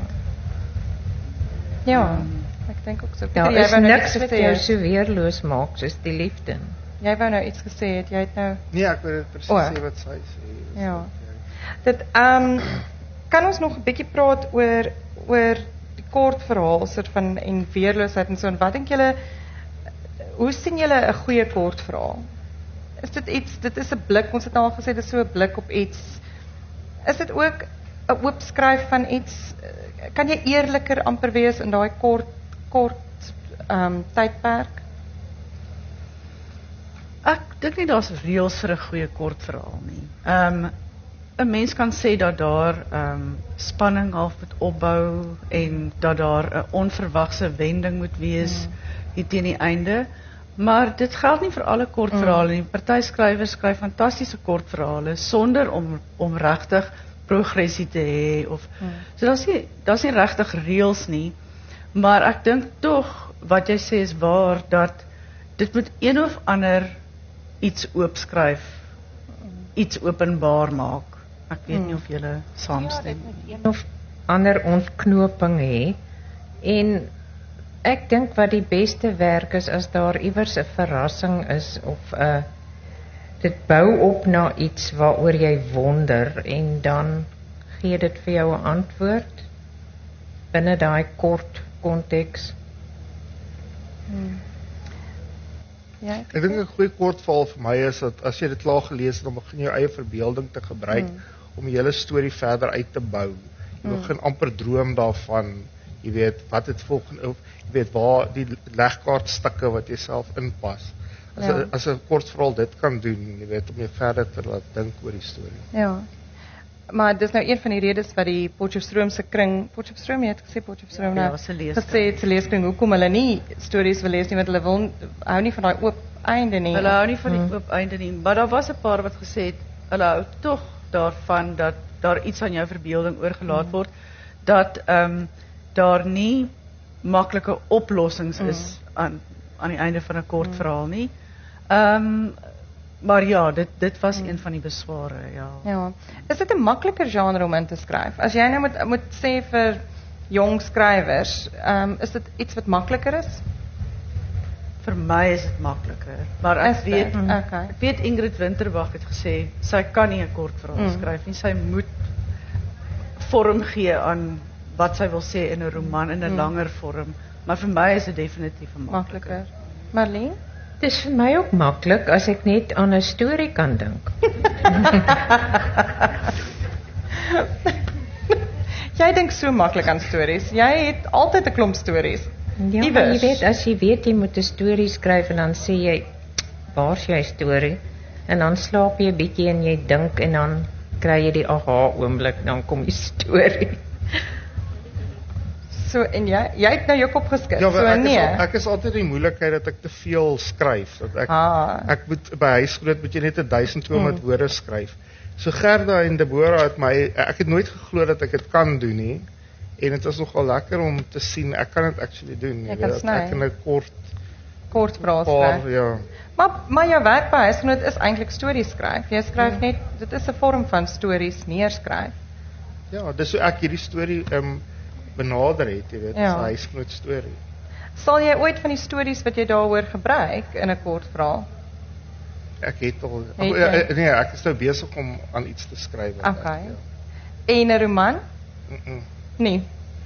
Ja, um, ek dink ook so. Ja, is niks wat jou so weerloos maak soos die liefde. Jy wou nou iets gesê het, jy het nou nee, ek wil presies oh. sê wat sy sê. Ja. Dit ehm um, kan ons nog 'n bietjie praat oor oor die kort verhaal soort van en weerloosheid en so en wat dink julle hoe sien julle 'n goeie kort verhaal? Is dit iets dit is 'n blik, ons het nou al gesê dit is so 'n blik op iets. Is dit ook 'n oop skryf van iets? Kan jy eerliker amper wees in daai kort kort ehm um, tydperk? Ek dink nie daar's reëls vir 'n goeie kort verhaal nie. Ehm um, 'n mens kan sê dat daar ehm um, spanning half moet opbou en dat daar 'n onverwagse wending moet wees mm. hier teen die einde. Maar dit geld nie vir alle kortverhale nie. Party skrywers skryf fantastiese kortverhale sonder om om regtig progressie te hê of hmm. so daar's nie daar's nie regtig reëls nie. Maar ek dink tog wat jy sê is waar dat dit moet een of ander iets oopskryf, iets openbaar maak. Ek weet hmm. nie of julle saamstem nie. Ja, een of ander ontknoping hê en ek dink wat die beste werk is as daar iewers 'n verrassing is of 'n uh, dit bou op na iets waaroor jy wonder en dan gee dit vir jou 'n antwoord binne daai kort konteks. Hmm. Ja, ek ek dink 'n goeie kortverhaal vir my is dat as jy dit klaar gelees het, dan begin jy jou eie verbeelding te gebruik hmm. om die hele storie verder uit te bou. Jy hmm. begin amper droom daarvan. Jy weet wat dit volgende of jy weet waar die legkaartstukke wat jy self inpas. As ja. 'n as 'n kortverhaal dit kan doen, jy weet om jy verder te laat dink oor die storie. Ja. Maar dis nou een van die redes wat die Potchefstroom se kring, Potchefstroom het gesê Potchefstroom ja, nou ja, gesê het se leeskring hoekom hulle nie stories wil lees nie want hulle wil hou nie van daai oop einde nie. Hulle hou nie van die hmm. oop einde nie, maar daar was 'n paar wat gesê het hulle hou tog daarvan dat daar iets aan jou verbeelding oorgelaat hmm. word dat ehm um, daar nie maklike oplossings mm. is aan aan die einde van 'n kort mm. verhaal nie. Ehm um, maar ja, dit dit was mm. een van die besware, ja. Ja. Is dit 'n makliker genre om in te skryf? As jy nou moet moet sê vir jong skrywers, ehm um, is dit iets wat makliker is? Vir my is dit makliker, maar ek is weet mm. okay. ek weet Ingrid Winterbach het gesê sy kan nie 'n kort verhaal mm. skryf nie, sy moet vorm gee aan wat sy wil sê in 'n roman in 'n hmm. langer vorm, maar vir my is dit definitief makliker. Marlene? Dit is vir my ook maklik as ek net aan 'n storie kan dink. Jy dink so maklik aan stories. Jy het altyd 'n klomp stories. Ja, maar jy weet, as jy weet jy moet 'n storie skryf en dan sê jy, waar's jou storie? En dan slaap jy 'n bietjie en jy dink en dan kry jy die aha oomblik, dan kom die storie. So en jy jy het nou jou kop geskit. Ja, so ek, nee. is, al- ek is altyd die moeilikheid dat ek te veel skryf. Dat ek Ah. ek moet by huisgroot moet jy net duisend tweehonderd hmm. woorde skryf. So Gerda en Deborah het my ek het nooit geglo dat ek dit kan doen nie. En dit was nogal lekker om te sien ek kan dit actually doen. Jy kan sny. Ek kan 'n kort Kort verhaal paar skryf. ja. Maar maar jou werk by Huisgenoot is eintlik stories skryf. Jy skryf hmm. net dit is 'n vorm van stories neerskryf. Ja, dis hoe ek hierdie storie ehm um, benader het, jy weet, Ja. dis 'n huisgenoot storie. Sal jy ooit van die stories wat jy daaroor gebruik in 'n kort verhaal? Ek het al Het oh, jy? ja, nee, ek is nou besig om aan iets te skryf. Okay. En 'n roman? Mm -mm. Nee.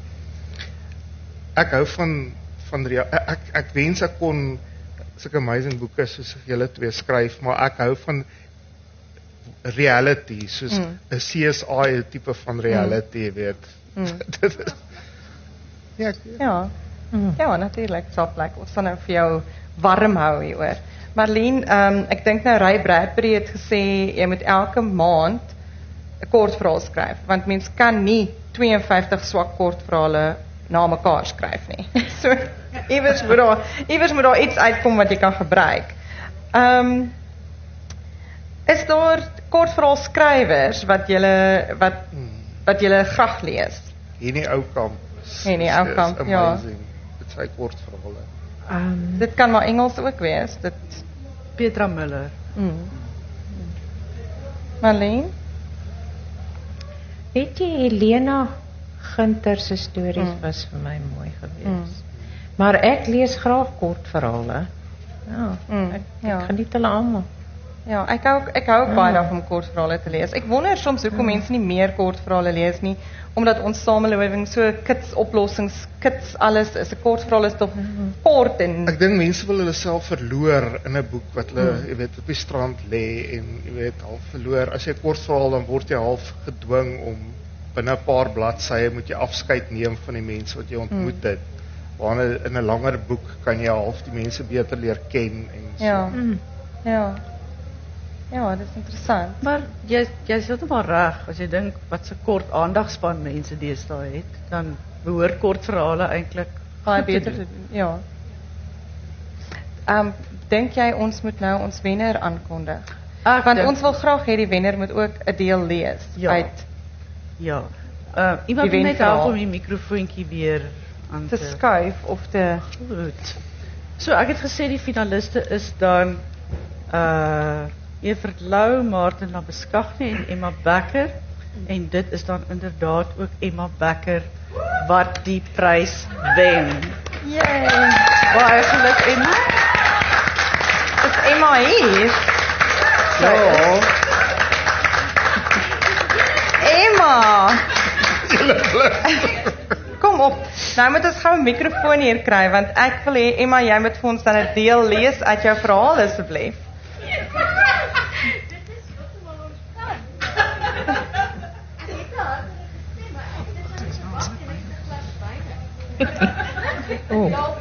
Ek hou van van rea- ek ek wens ek kon sulke amazing boeke soos julle twee skryf, maar ek hou van reality, soos 'n Mm. C S I tipe van reality, jy weet. Mm. Dit is Ja, ek, Ja. Mm. Ja, natuurlik, sal plek. Ons sal nou vir jou warm hou hieroor. Marlene, ehm um, ek dink nou Ray Bradbury het gesê jy moet elke maand 'n kort verhaal skryf, want mens kan nie twee en vyftig swak kortverhale na mekaar skryf nie. So iewers moet daar iewers moet daar iets uitkom wat jy kan gebruik. Ehm um, is daar kortverhaal skrywers wat julle wat wat julle graag lees? Hierdie ou kamp. Hierdie ou kamp, ja. Dit is hy kort verhale. Um, Dit kan maar Engels ook wees. Dit Petra Miller. mm. Marlene? weet jy, Helena Gunter se stories Mm. was vir my mooi geweest. Mm. Maar ek lees graag kortverhale. Ja, Mm, ek, ja. ek geniet hulle almal. Ja, ek hou ek hou ook Ja. baie daarvan om kortverhale te lees. Ek wonder soms hoekom mense nie meer kortverhale lees nie, omdat ons samelewing so kits oplossings, kits alles is. 'n Kortverhaal is tog kort en Ek dink mense wil hulle self verloor in 'n boek wat hulle, mm. jy weet, op die strand lê en jy weet, half verloor. As jy 'n kort verhaal dan word jy half gedwing om binne 'n paar bladsye moet jy afskeid neem van die mense wat jy ontmoet het. Waarna in 'n langer boek kan jy half die mense beter leer ken en so. ja, Mm. ja. Ja, dit is interessant. Maar jy jy is heeltemal reg as jy dink wat se kort aandagspan mense deesdae het, dan behoort kortverhale eintlik Baie goed te beter doen. te doen. Ja. Ehm um, dink jy ons moet nou ons wenner aankondig? Ek Want dink- ons wil graag hê die wenner moet ook 'n deel lees Ja. uit Ja. Uh iemand Die moet net wenverhaal. help om die mikrofoontjie weer aan te te skuif of te Goed. So ek het gesê die finaliste is dan uh Evert Lou, Martin Labeskagni en Emma Becker en dit is dan inderdaad ook Emma Becker wat die prys wen. Yay! Baie geluk Emma. Is Emma hier? Ja. Emma! Kom op. Nou moet ons gou 'n mikrofoon hier kry want ek wil hê Emma jy moet vir ons dan 'n deel lees uit jou verhaal asseblief. Oh.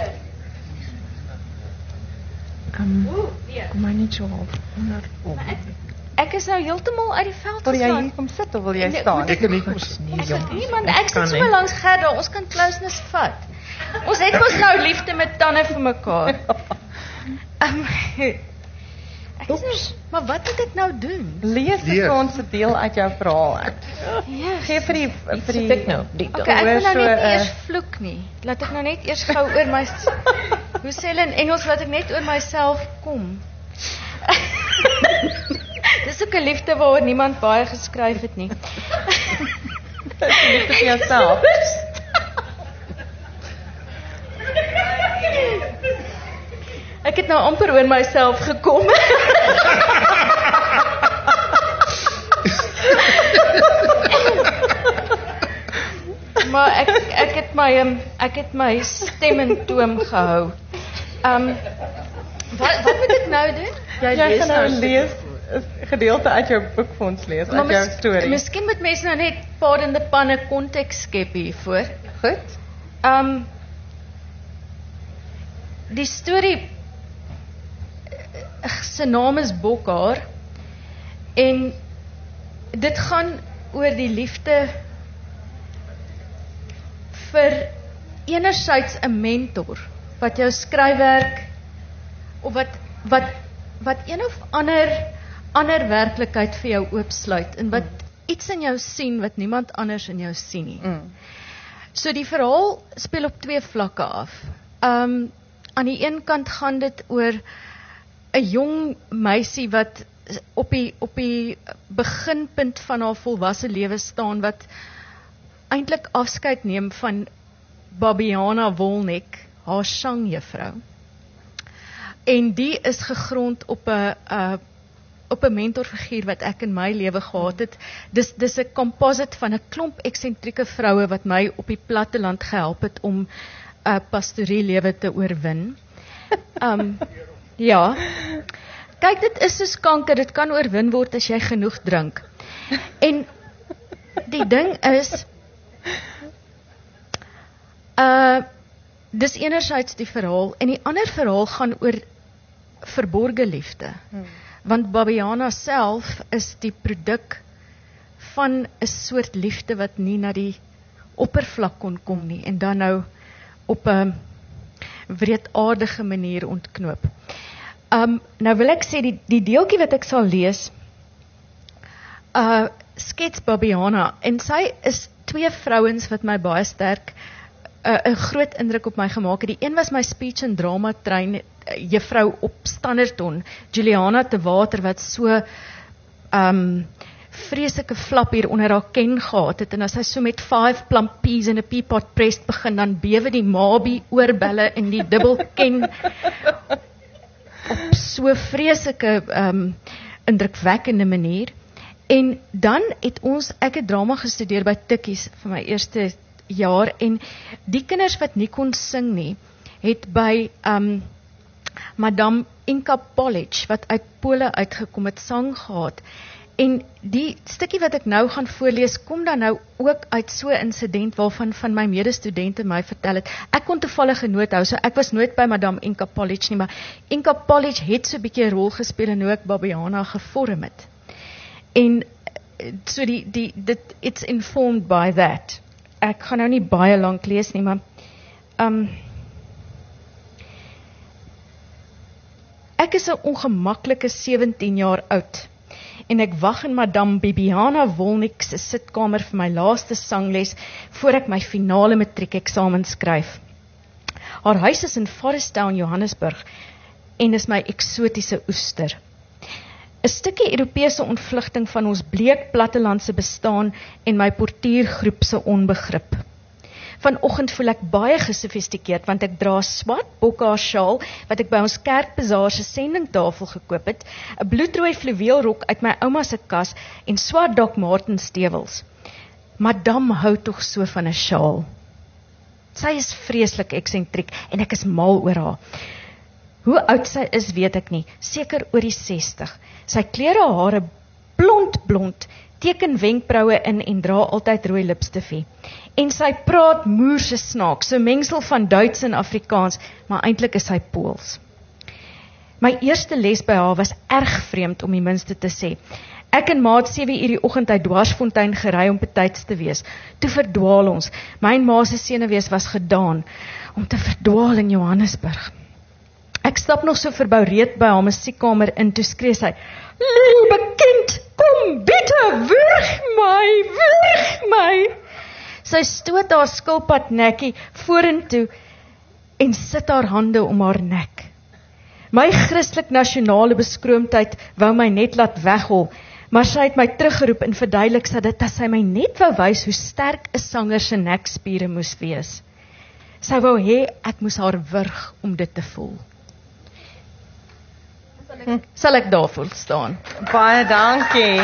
Um, kom maar net so half onder op. Ek is nou heeltemal uit die veld Wil jy geslaan. hier kom sit of wil jy Nee, staan? moet Ek kan nie kom sit. Nee, Ek jong. het nie, man, Ek ek kan sit so nie. langs Gerda, ons kan closeness vat. Ons het mos nou liefde met tande vir mekaar. Um, ek is nou, maar wat moet ek nou doen? Lees Lees. vir ons 'n deel uit jou verhaal uit. Yes. Gee vir die vir Sit die ek nou? Die Okay, ek wil nou Hoor net so, nie uh, eers vloek nie. Laat ek nou net eers gou oor my Hoe sê hulle in Engels laat ek net oor myself kom. Dis ook 'n liefde waaroor niemand baie geskryf het nie. liefde vir jouself. Ek het nou amper oor myself gekom. Maar ek ek het my um, ek het my stem in toom gehou. Um wat wat moet ek nou doen? Jy gaan nou lees 'n gedeelte uit jou boek vir ons lees, uit jou storie? Miskien moet mense nou net padende panne konteks skep hiervoor. Goed. Um die storie se naam is Bokhaar en dit gaan oor die liefde vir enerzijds 'n mentor wat jou skryfwerk of wat wat wat een of ander ander werklikheid vir jou oopsluit en wat mm. iets in jou sien wat niemand anders in jou sien nie. Mm. So die verhaal speel op twee vlakke af. Um aan die een kant gaan dit oor 'n jong meisie wat op die op die beginpunt van haar volwasse lewe staan wat eintlik afskeid neem van Babiana Wolnek, haar sangjuffrou. En die is gegrond op 'n uh, op 'n mentorfiguur wat ek in my lewe gehad het. Dis dis 'n composite van 'n klomp eksentrieke vroue wat my op die platteland gehelp het om 'n uh, pastorie lewe te oorwin. Um ja. Kyk, dit is soos kanker, dit kan oorwin word as jy genoeg drink. En die ding is uh dis enerzijds die verhaal en die ander verhaal gaan oor verborge liefde. Hmm. Want Babiana self is die produk van 'n soort liefde wat nie na die oppervlak kon kom nie en dan nou op 'n wreedaardige manier ontknoop. Um, nou wil ek sê, die, die deeltjie wat ek sal lees, uh, skets Babiana, en sy is twee vrouens wat my baie sterk, 'n uh, groot indruk op my gemaak het. Die een was my speech en drama trein, uh, juffrou op Standerton, Juliana te Water, wat so, um, vreeslike flap hier onder haar ken gehad het, en as hy so met five plump peas in 'n peapod pressed begin, dan bewe die mabie oorbelle in die dubbel ken, op so vreeslike um, indrukwekkende manier. En dan het ons, ek het drama gestudeer by Tikkies vir my eerste jaar, en die kinders wat nie kon sing nie, het by um, Madame Inka Polic, wat uit Pole uitgekom het, sang gehad. En die stukkie wat ek nou gaan voorlees, kom dan nou ook uit so 'n insident waarvan van my medestudente my vertel het. Ek kon toevallig genoot hou, so ek was nooit by Madame Inka Polic nie, maar Inka Polic het so 'n bietjie 'n rol gespeel en hoe ek Babiana gevorm het. En so die, die, dit, it's informed by that. Ek gaan nou nie baie lank lees nie, maar um, ek is 'n ongemaklike sewentien jaar oud. En ek wag in Madame Babiana Wolnek se sitkamer vir my laaste sangles voor ek my finale matriekeksamen skryf. Haar huis is in Forest Town, Johannesburg, en is my eksotiese oester. 'n Stukkie Europese ontvlugting van ons bleek plattelandse bestaan en my portiergroep se onbegrip. Vanoggend voel ek baie gesofistikeerd, want ek dra 'n swart Bokhaar sjaal wat ek by ons kerkbazaar se sendingtafel gekoop het, 'n bloedrooi fluweelrok uit my ouma se kas en swart Doc Martens stewels. Madame hou tog so van 'n sjaal. Sy is vreeslik eksentriek en ek is mal oor haar. Hoe oud sy is, weet ek nie, seker oor die sestig. Sy kleur haar hare blond blond, teken wenkbroue in en dra altyd rooi lipstifie. En sy praat moerse snaaks, so mengsel van Duits en Afrikaans, maar eintlik is sy Pools. My eerste les by haar was erg vreemd om die minste te sê. Ek en maat sewe uur die oggend uit Dwarsfontein gery om betyds te wees. Toe verdwaal ons. My en ma se senuwees was gedaan om te verdwaal in Johannesburg. Ek stap nog so verboureerd by haar musiekkamer in, toe skree sy, "Liewe kind, kom bitte, wurg my, wurg my." Sy stoot haar skilpad nekkie vorentoe en sit haar hande om haar nek. My Christelik nasionale beskroomdheid wou my net laat weghol, maar sy het my teruggeroep en verduidelik sy dit as sy my net wou wys hoe sterk 'n sanger se nekspiere moes wees. Sy wou hê ek moes haar wurg om dit te voel. Hm. Sal ek daarvoor staan? Baie dankie.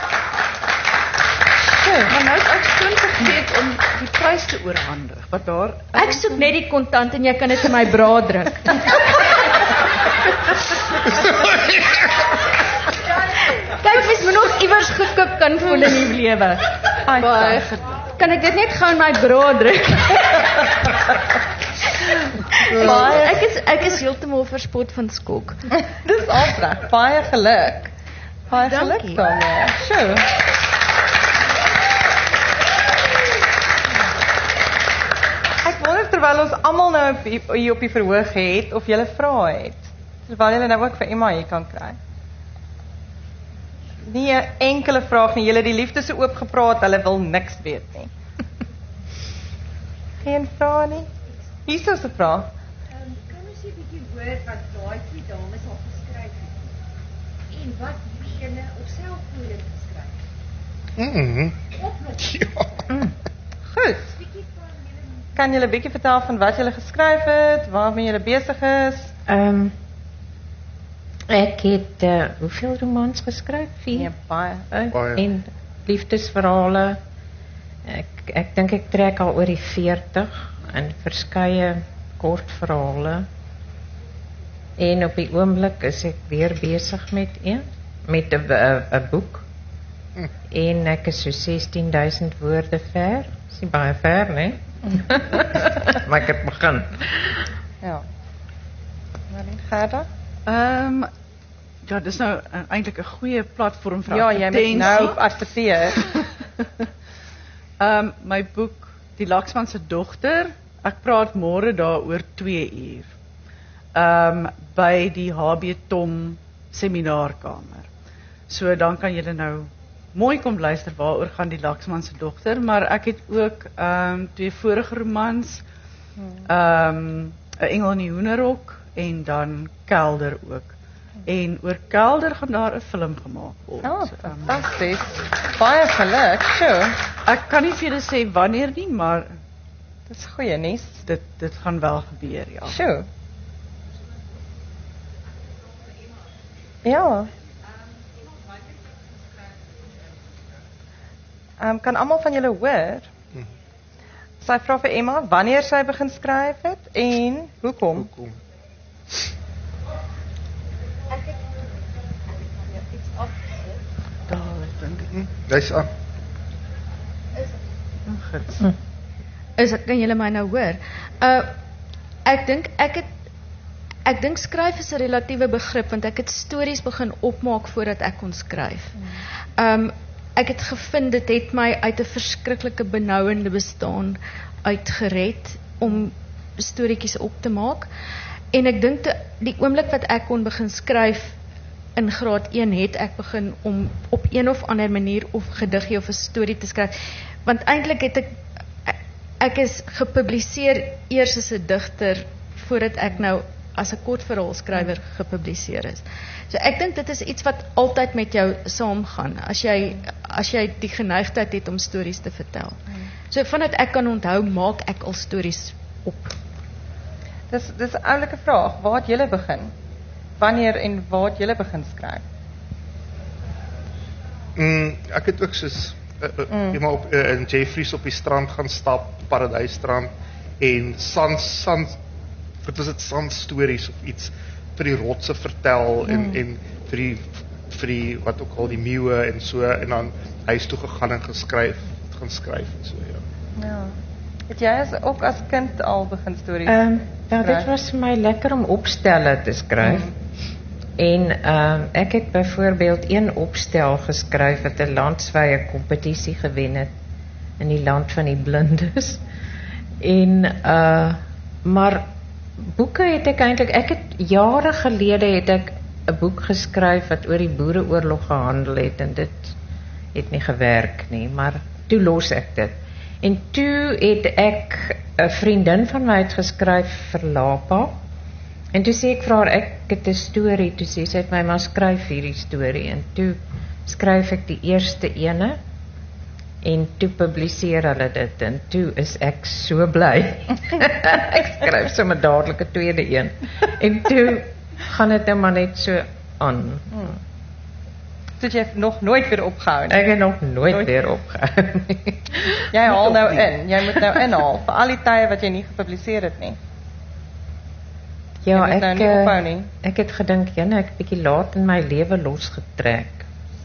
So, maar nou is ek skoon vergeet om die prys te oorhandig, wat daar... Ek soek net die kontant en jy kan dit in my bra druk. Kyk, mens moet nog iewers gekik kan voel in die lewe. Baie ge- Kan ek dit net gou in my bra druk? Baie, ek is ek is heeltemal verspot van skok. Dis opreg. Baie geluk. Baie geluk Dankie. daarmee. Sjoe. Ek wonder terwyl ons almal nou op die- hier op die verhoog het of julle vrae het. Terwyl julle nou ook vir Emma hier kan kry. Nie 'n enkele vraag nie. Julle het die liefde so oop gepraat, hulle wil niks weet nie. Geen vrae nie. Hier is 'n vraag. Ehm kan ons 'n bietjie hoor wat daai twee dames al geskryf het? En wat hierdie ene op selfvoering geskryf het? Mm. Op met Ja. Goed. bietjie van julle Kan julle 'n bietjie vertel van wat julle geskryf het, waarmee julle besig is? Ehm ek het uh, hoeveel romans geskryf? Vier. Nee, baie. Uh, Baie. En liefdesverhale. Ek ek dink ek trek al oor die veertig in verskeie kortverhale. En op die oomblik is ek weer besig met een met 'n 'n 'n boek. Hm. En ek is so sestien duisend woorde ver. Dis nie baie ver, né? Maar ek het begin. Ja. Marlene Gerda? Ehm ja, dis nou uh, eintlik 'n goeie platform vir Ja, jy moet advertensie. nou adverteer. Ehm my boek Die Laksman se dogter, ek praat môre daaroor twee uur. Ehm by die H B Tom seminaarkamer. So dan kan julle nou mooi kom luister waaroor gaan Die Laksman se dogter, maar ek het ook ehm twee vorige romans. Ehm 'n Engel in die Hoenderhok en dan Kelder ook. En oor Kelder gaan daar 'n film gemaak word. Ja, So, ehm, fantasties. Baie geluk. Sjoe. ek kan nie vir julle sê wanneer nie, maar Dis goeie nuus. dit dit gaan wel gebeur, ja. Sjoe. Ja. Um, kan almal van julle hoor? Sy vra vir Emma wanneer sy begin skryf het en hoekom? Hoekom? Daar dink ek. Hm, Dis aan. Gits. Is kan julle my nou hoor? Uh ek dink ek het ek dink skryf is 'n relatiewe begrip want ek het stories begin opmaak voordat ek kon skryf. Um ek het gevind dit het my uit 'n verskriklike benouende bestaan uitgered om storieetjies op te maak. En ek dink te- die oomblik wat ek kon begin skryf in graad een het ek begin om op een of ander manier of gediggie of 'n storie te skryf. Want eintlik het ek ek is gepubliseer eers as 'n digter voordat ek nou as 'n kortverhaalskrywer gepubliseer is. So ek dink dit is iets wat altyd met jou saamgaan as jy as jy die geneigtheid het om stories te vertel. So vandat ek kan onthou, maak ek al stories op. Dis dis 'n oulike vraag. Waar het julle begin? Wanneer en waar het julle begin skryf? Mm, ek het ook soos uh, uh, Mm. iemand op uh, in Jeffreys op die strand gaan stap, Paradysstrand en sand sand wat was dit sandstories of iets vir die rotse vertel Mm. en en vir die vir die wat ook al die meeuwe en so en dan huis toe gegaan en geskryf, gaan skryf en so ja. Ja. Het jy as ook as kind al begin stories? Ehm nou, dit skryf? was vir my lekker om opstelle te skryf. En ehm ek het byvoorbeeld een opstel geskryf wat 'n landwyse kompetisie gewen het in die land van die blindes. En uh maar boeke het ek eintlik ek het jare gelede het ek 'n boek geskryf wat oor die Boereoorlog gehandel het en dit het nie gewerk nie, maar toe los ek dit. En toe het ek 'n vriendin van my het geskryf vir Lapa. En toe sê ek vir haar ek het 'n storie, toe sê sy het my maar skryf hierdie storie en toe skryf ek die eerste ene en toe publiseer hulle dit en toe is ek so bly. Ek skryf sommer dadelik 'n tweede een. En toe gaan dit nou maar net so aan. Hmm. Toe jy nog nooit weer opgehou nie. Ek het nog nooit, Nooit. weer opgehou nie. Jy haal Nog nou nie. in. Jy moet nou inhaal vir al die tye wat jy nie gepubliseer het nie. Ja, Jy moet ek nou nie eh, ophou nie. ek het gedink, jene, ek het bietjie laat in my lewe losgetrek.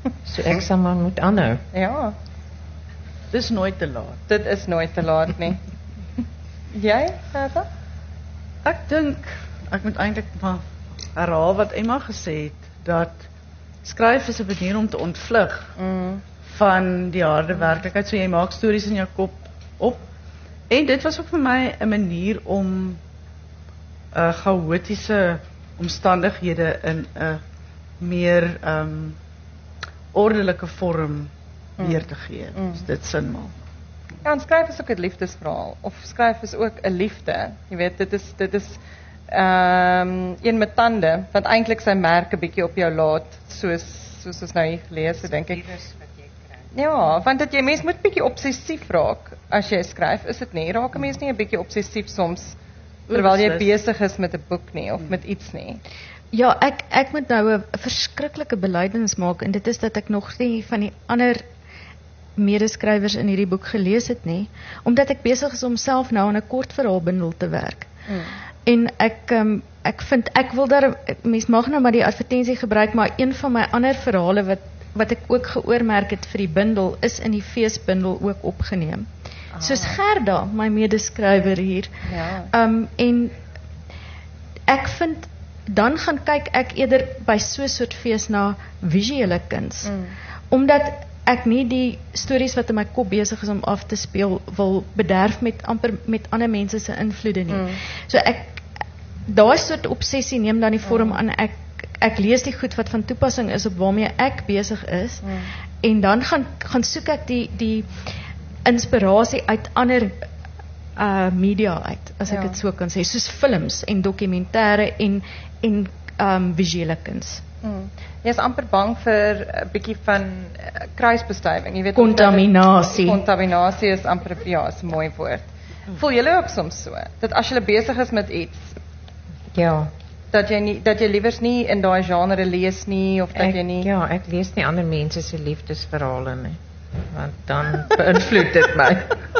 So ek sal maar moet aanhou. Ja, Dis nooit te laat. dit is nooit te laat nie. Jy, Gerda? Ek dink ek moet eintlik maar herhaal wat Emma gesê het, dat skryf is 'n manier om te ontvlug Mm. van die harde werklikheid. So jy maak stories in jou kop op. En dit was ook vir my 'n manier om uh, chaotiese omstandighede in 'n meer um, ordelike vorm weer te gee. Mm. As dit sin maak. Ja, en skryf is ook 'n liefdesverhaal of skryf is ook 'n liefde. Jy weet, dit is dit is ehm um, een met tande wat eintlik sy merk 'n bietjie op jou laat, soos soos ons nou hier gelees het, dink ek. Ja, want dat jy mens moet bietjie obsessief raak as jy skryf, is dit nie? Raak 'n mens nie 'n bietjie obsessief soms terwyl jy besig is met 'n boek nie of met iets nie? Ja, ek ek moet nou 'n verskriklike belydenis maak en dit is dat ek nog nie van die ander medeskrywers in hierdie boek gelees het nie, omdat ek besig is om self nou aan 'n kortverhaalbundel te werk. Mm. En ek um, ek vind ek wil daar mens mag nou maar die advertensie gebruik, maar een van my ander verhale wat wat ek ook geoormerk het vir die bundel is in die feesbundel ook opgeneem. Ah. Soos Gerda, my medeskrywer hier. Ja. Um en ek vind dan gaan kyk ek eerder by so 'n soort fees na visuele kuns. Mm. Omdat ek nie die stories wat in my kop besig is om af te speel wil bederf met amper met ander mense se invloede nie. Mm. So ek daai soort obsessie neem dan die vorm aan ek ek lees die goed wat van toepassing is op waarmee ek besig is Mm. en dan gaan gaan soek ek die die inspirasie uit ander uh media uit, as ek Ja. dit so kan sê, soos films en dokumentêre en en um visuele kuns. Mm. Jy is amper bang vir 'n bietjie van uh, kruisbestuiving, jy weet. Kontaminasie. Kontaminasie is amper, ja, is 'n mooi woord. Voel julle ook soms so dat as jy besig is met iets, Ja, dat jy nie dat jy liewers nie in daai genre lees nie of dat ek, jy nie ja, ek lees nie ander mense se liefdesverhale nie, want dan beïnvloed dit my.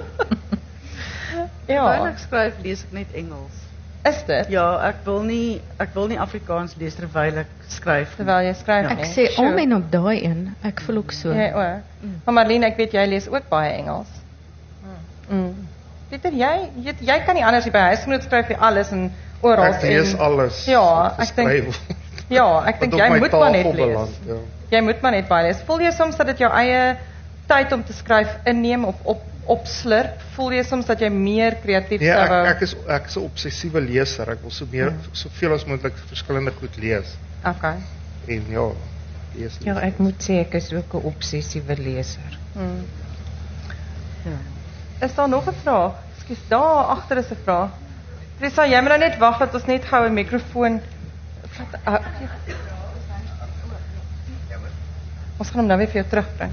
Terwyl ja, ek skryf, lees ek net Engels. is dit Ja, ek wil nie ek wil nie Afrikaans lees terwyl ek skryf nie. terwyl jy skryf Ek nie? sê Sure. almen op daai een. Ek voel ook so. Jy ook. Maar Marlene, ek weet jy lees ook baie Engels. Mm. Pieter, jy jy, jy kan nie anders nie, by huisgenoot skryf jy alles en oral. Ek lees en, alles. Ja, wat ek dink geskryf ja, ek wat dink op jy my moet maar net tafel lees. beland, ja. Jy moet maar net baie lees. Voel jy soms dat dit jou eie tyd om te skryf inneem of op opslurp? Voel jy soms dat jy meer kreatief Nee, sou ek wou? ek is ek is 'n obsessiewe leser. Ek wil so meer soveel as moontlik verskillende goed lees. Okay. En ja, lees. Ja, lees. ek moet sê ek is ook 'n obsessiewe leser. Hmm. Ja. Is daar nog 'n vraag? Ekskuus, daar agter is 'n vraag. Trisa, jy moet nou net wag dat ons net gou 'n mikrofoon vat. Uh, ons gaan hom nou weer vir jou terugbring.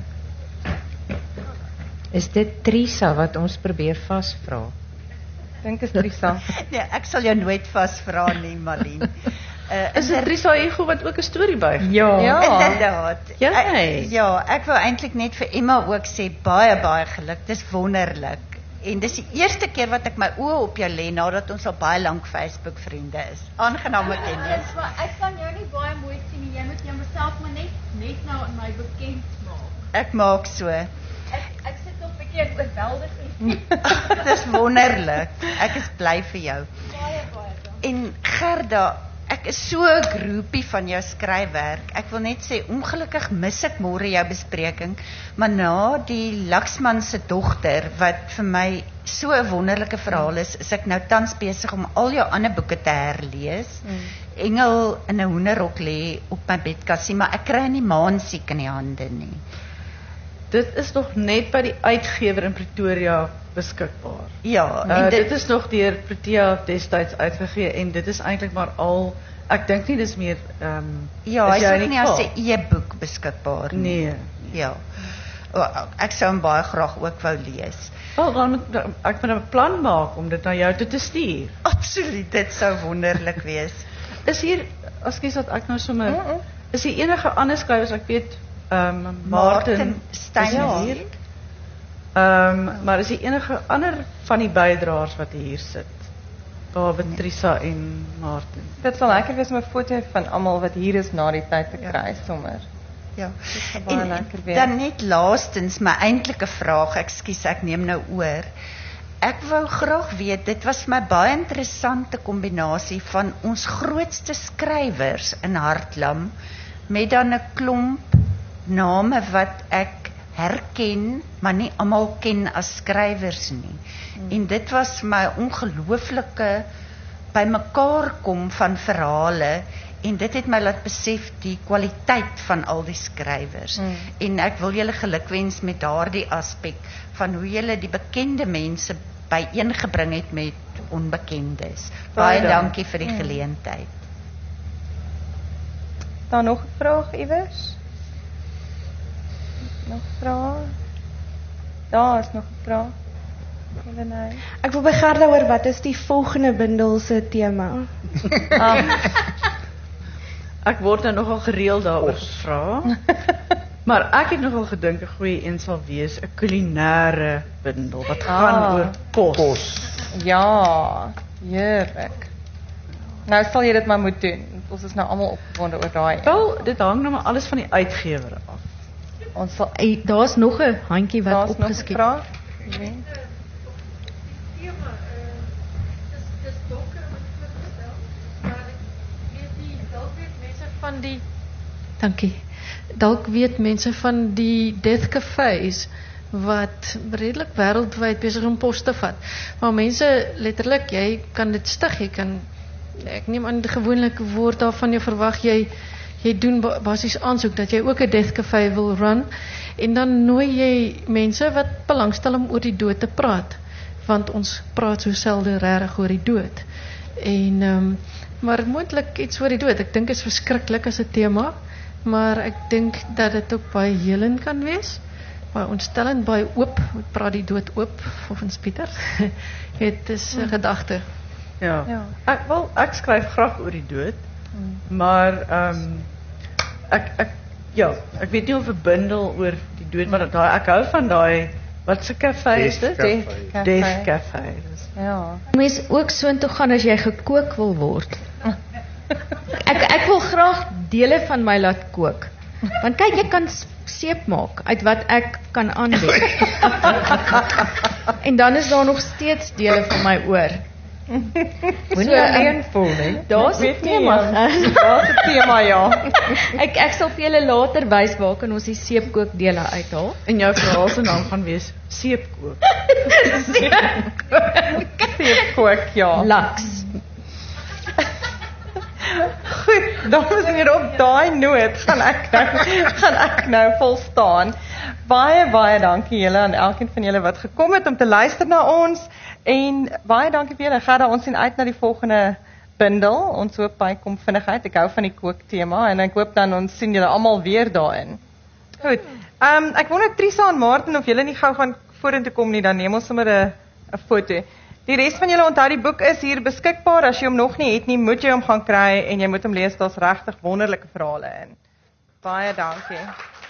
Is dit Trisa wat ons probeer vasvra? Dink is Trisa. Nee, ek sal jou nooit vasvra nie, Marlene. Uh, Is dit Risa Ego wat ook 'n storie bygevoeg? Ja. Ja. Inderdaad. Jy? Ek, ja, ek wil eintlik net vir Emma ook sê baie baie geluk. Dis wonderlik. En dis die eerste keer wat ek my oë op jou lê nadat ons al baie lank Facebook vriende is. Aangename kennis. Maar ek kan jou nie baie mooi sien nie. Jy moet jouself maar net net nou aan my bekend maak. Ek maak so. Ek ek sit nog 'n bietjie oorweldiging. Dis wonderlik. Ek is bly vir jou. Baie baie dankie. En Gerda, ek is so 'n groepie van jou skryfwerk. Ek wil net sê ongelukkig mis ek môre jou bespreking, maar na die Laksman se dogter wat vir my so 'n wonderlike verhaal is, is ek nou tans besig om al jou ander boeke te herlees. Mm. Engel in 'n hoenderrok lê op my bedkassie, maar ek kry nie maansiek in die hande nie. Dit is nog net by die uitgewer in Pretoria beskikbaar. Ja, Uh, en dit, dit is nog deur Protea destyds uitgegee en dit is eintlik maar al ek dink nie dis meer ehm um, ja, is hy's jy ook in die nie as Kaap? 'n e-boek beskikbaar nie. Nee. Ja. O, ek sou hom baie graag ook wou lees. Wel, dan moet ek moet 'n plan maak om dit na jou toe te stuur. Absoluut, dit sou wonderlik wees. Is hier, ekskuus dat ek nou sommer, Mm -mm. is hier enige ander skrywers, ek weet ehm um, Martin Martin Steyn is is hier. hier. Ehm um, maar is hier enige ander van die bydraers wat hier sit? David, Trisa en Martin. Dit sal lekker wees om 'n foto van almal wat hier is na die tyd te kry sommer. Ja. baie En lekker weer. dan net laastens, my eintlike vraag, ekskuus, ek neem nou oor. Ek wou graag weet, dit was my baie interessante kombinasie van ons grootste skrywers in Hartlam met dan 'n klomp name wat ek herken, maar nie almal ken as skrywers nie. Hmm. En dit was my ongelooflike bymekaar kom van verhale en dit het my laat besef die kwaliteit van al die skrywers. Hmm. En ek wil julle gelukwens met daardie aspek van hoe julle die bekende mense byeengebring het met onbekendes. Baie dankie vir die hmm. geleentheid. Daar nog 'n vraag iewers? Nog vrae? Daar is nog 'n vraag. Nee. Ek wil by Gerda hoor, wat is die volgende bundel se tema? Ah. Ek word nou nogal gereeld daaroor gevra. Maar ek het nogal gedink 'n goeie een sal wees 'n kulinaire bundel wat ah. gaan oor kos. kos. Ja, heerlik. Nou sal jy dit maar moet doen. Ons is nou almal opgewonde oor daai. Wel, dit hang nou maar alles van die uitgewer af. Ons sal hey, daar's nog 'n handjie wat opgeskiet. Daar's nog 'n vraag. Van die Dankie. Dalk weet mense van die death cafés wat redelik wêreldwyd besig om pos te vat. Maar mense letterlik, jy kan dit stig, jy kan ek neem aan die gewone woord daarvan jy verwag jy jy doen basies aansoek dat jy ook 'n death café wil run en dan nooi jy mense wat belangstel om oor die dood te praat, want ons praat so selde regtig oor die dood. En um, maar moontlik iets oor die dood. Ek dink dit is verskriklik as 'n tema, maar ek dink dat dit ook baie helend kan wees. Baie ontstellend, baie oop. Ek praat die dood oop, volgens Pieter. Dit is 'n hmm. gedagte. Ja. ja. Ek wel ek skryf graag oor die dood. Hmm. Maar ehm um, ek ek ja, ek weet nie of 'n bundel oor die dood, maar daai ek hou van daai wat se kafee is dit? Death Café. Ja. Mens ook soontoe gaan as jy gekook wil word. Ek ek wil graag dele van my laat kook. Want kyk, ek kan seep maak uit wat ek kan aanbied. En dan is daar nog steeds dele van my oor. Moenie alleen voel nie. Daar's 'n tema. Daar's 'n tema, ja. Ek ek sal vir julle later wys waar kan ons die seepkookdele uithaal. En jou verhaal se naam gaan wees seepkook. Seepkook, ja. Laks. Goed, dames en here, op daai noot gaan ek nou gaan ek nou volstaan. Baie baie dankie julle aan elkeen van julle wat gekom het om te luister na ons en baie dankie vir julle. Gerda, ons sien uit na die volgende bundel. Ons hoop hy kom vinnig uit. Ek hou van die kooktema en ek hoop dan ons sien julle almal weer daarin. Goed. Ehm um, ek wonder Trisa en Martin of julle nie gou gaan vorentoe kom nie, dan neem ons sommer 'n 'n foto. Die res van julle onthou die boek is hier beskikbaar. As jy hom nog nie het nie, moet jy hom gaan kry en jy moet hom lees. Daar's regtig wonderlike verhale in. Baie dankie.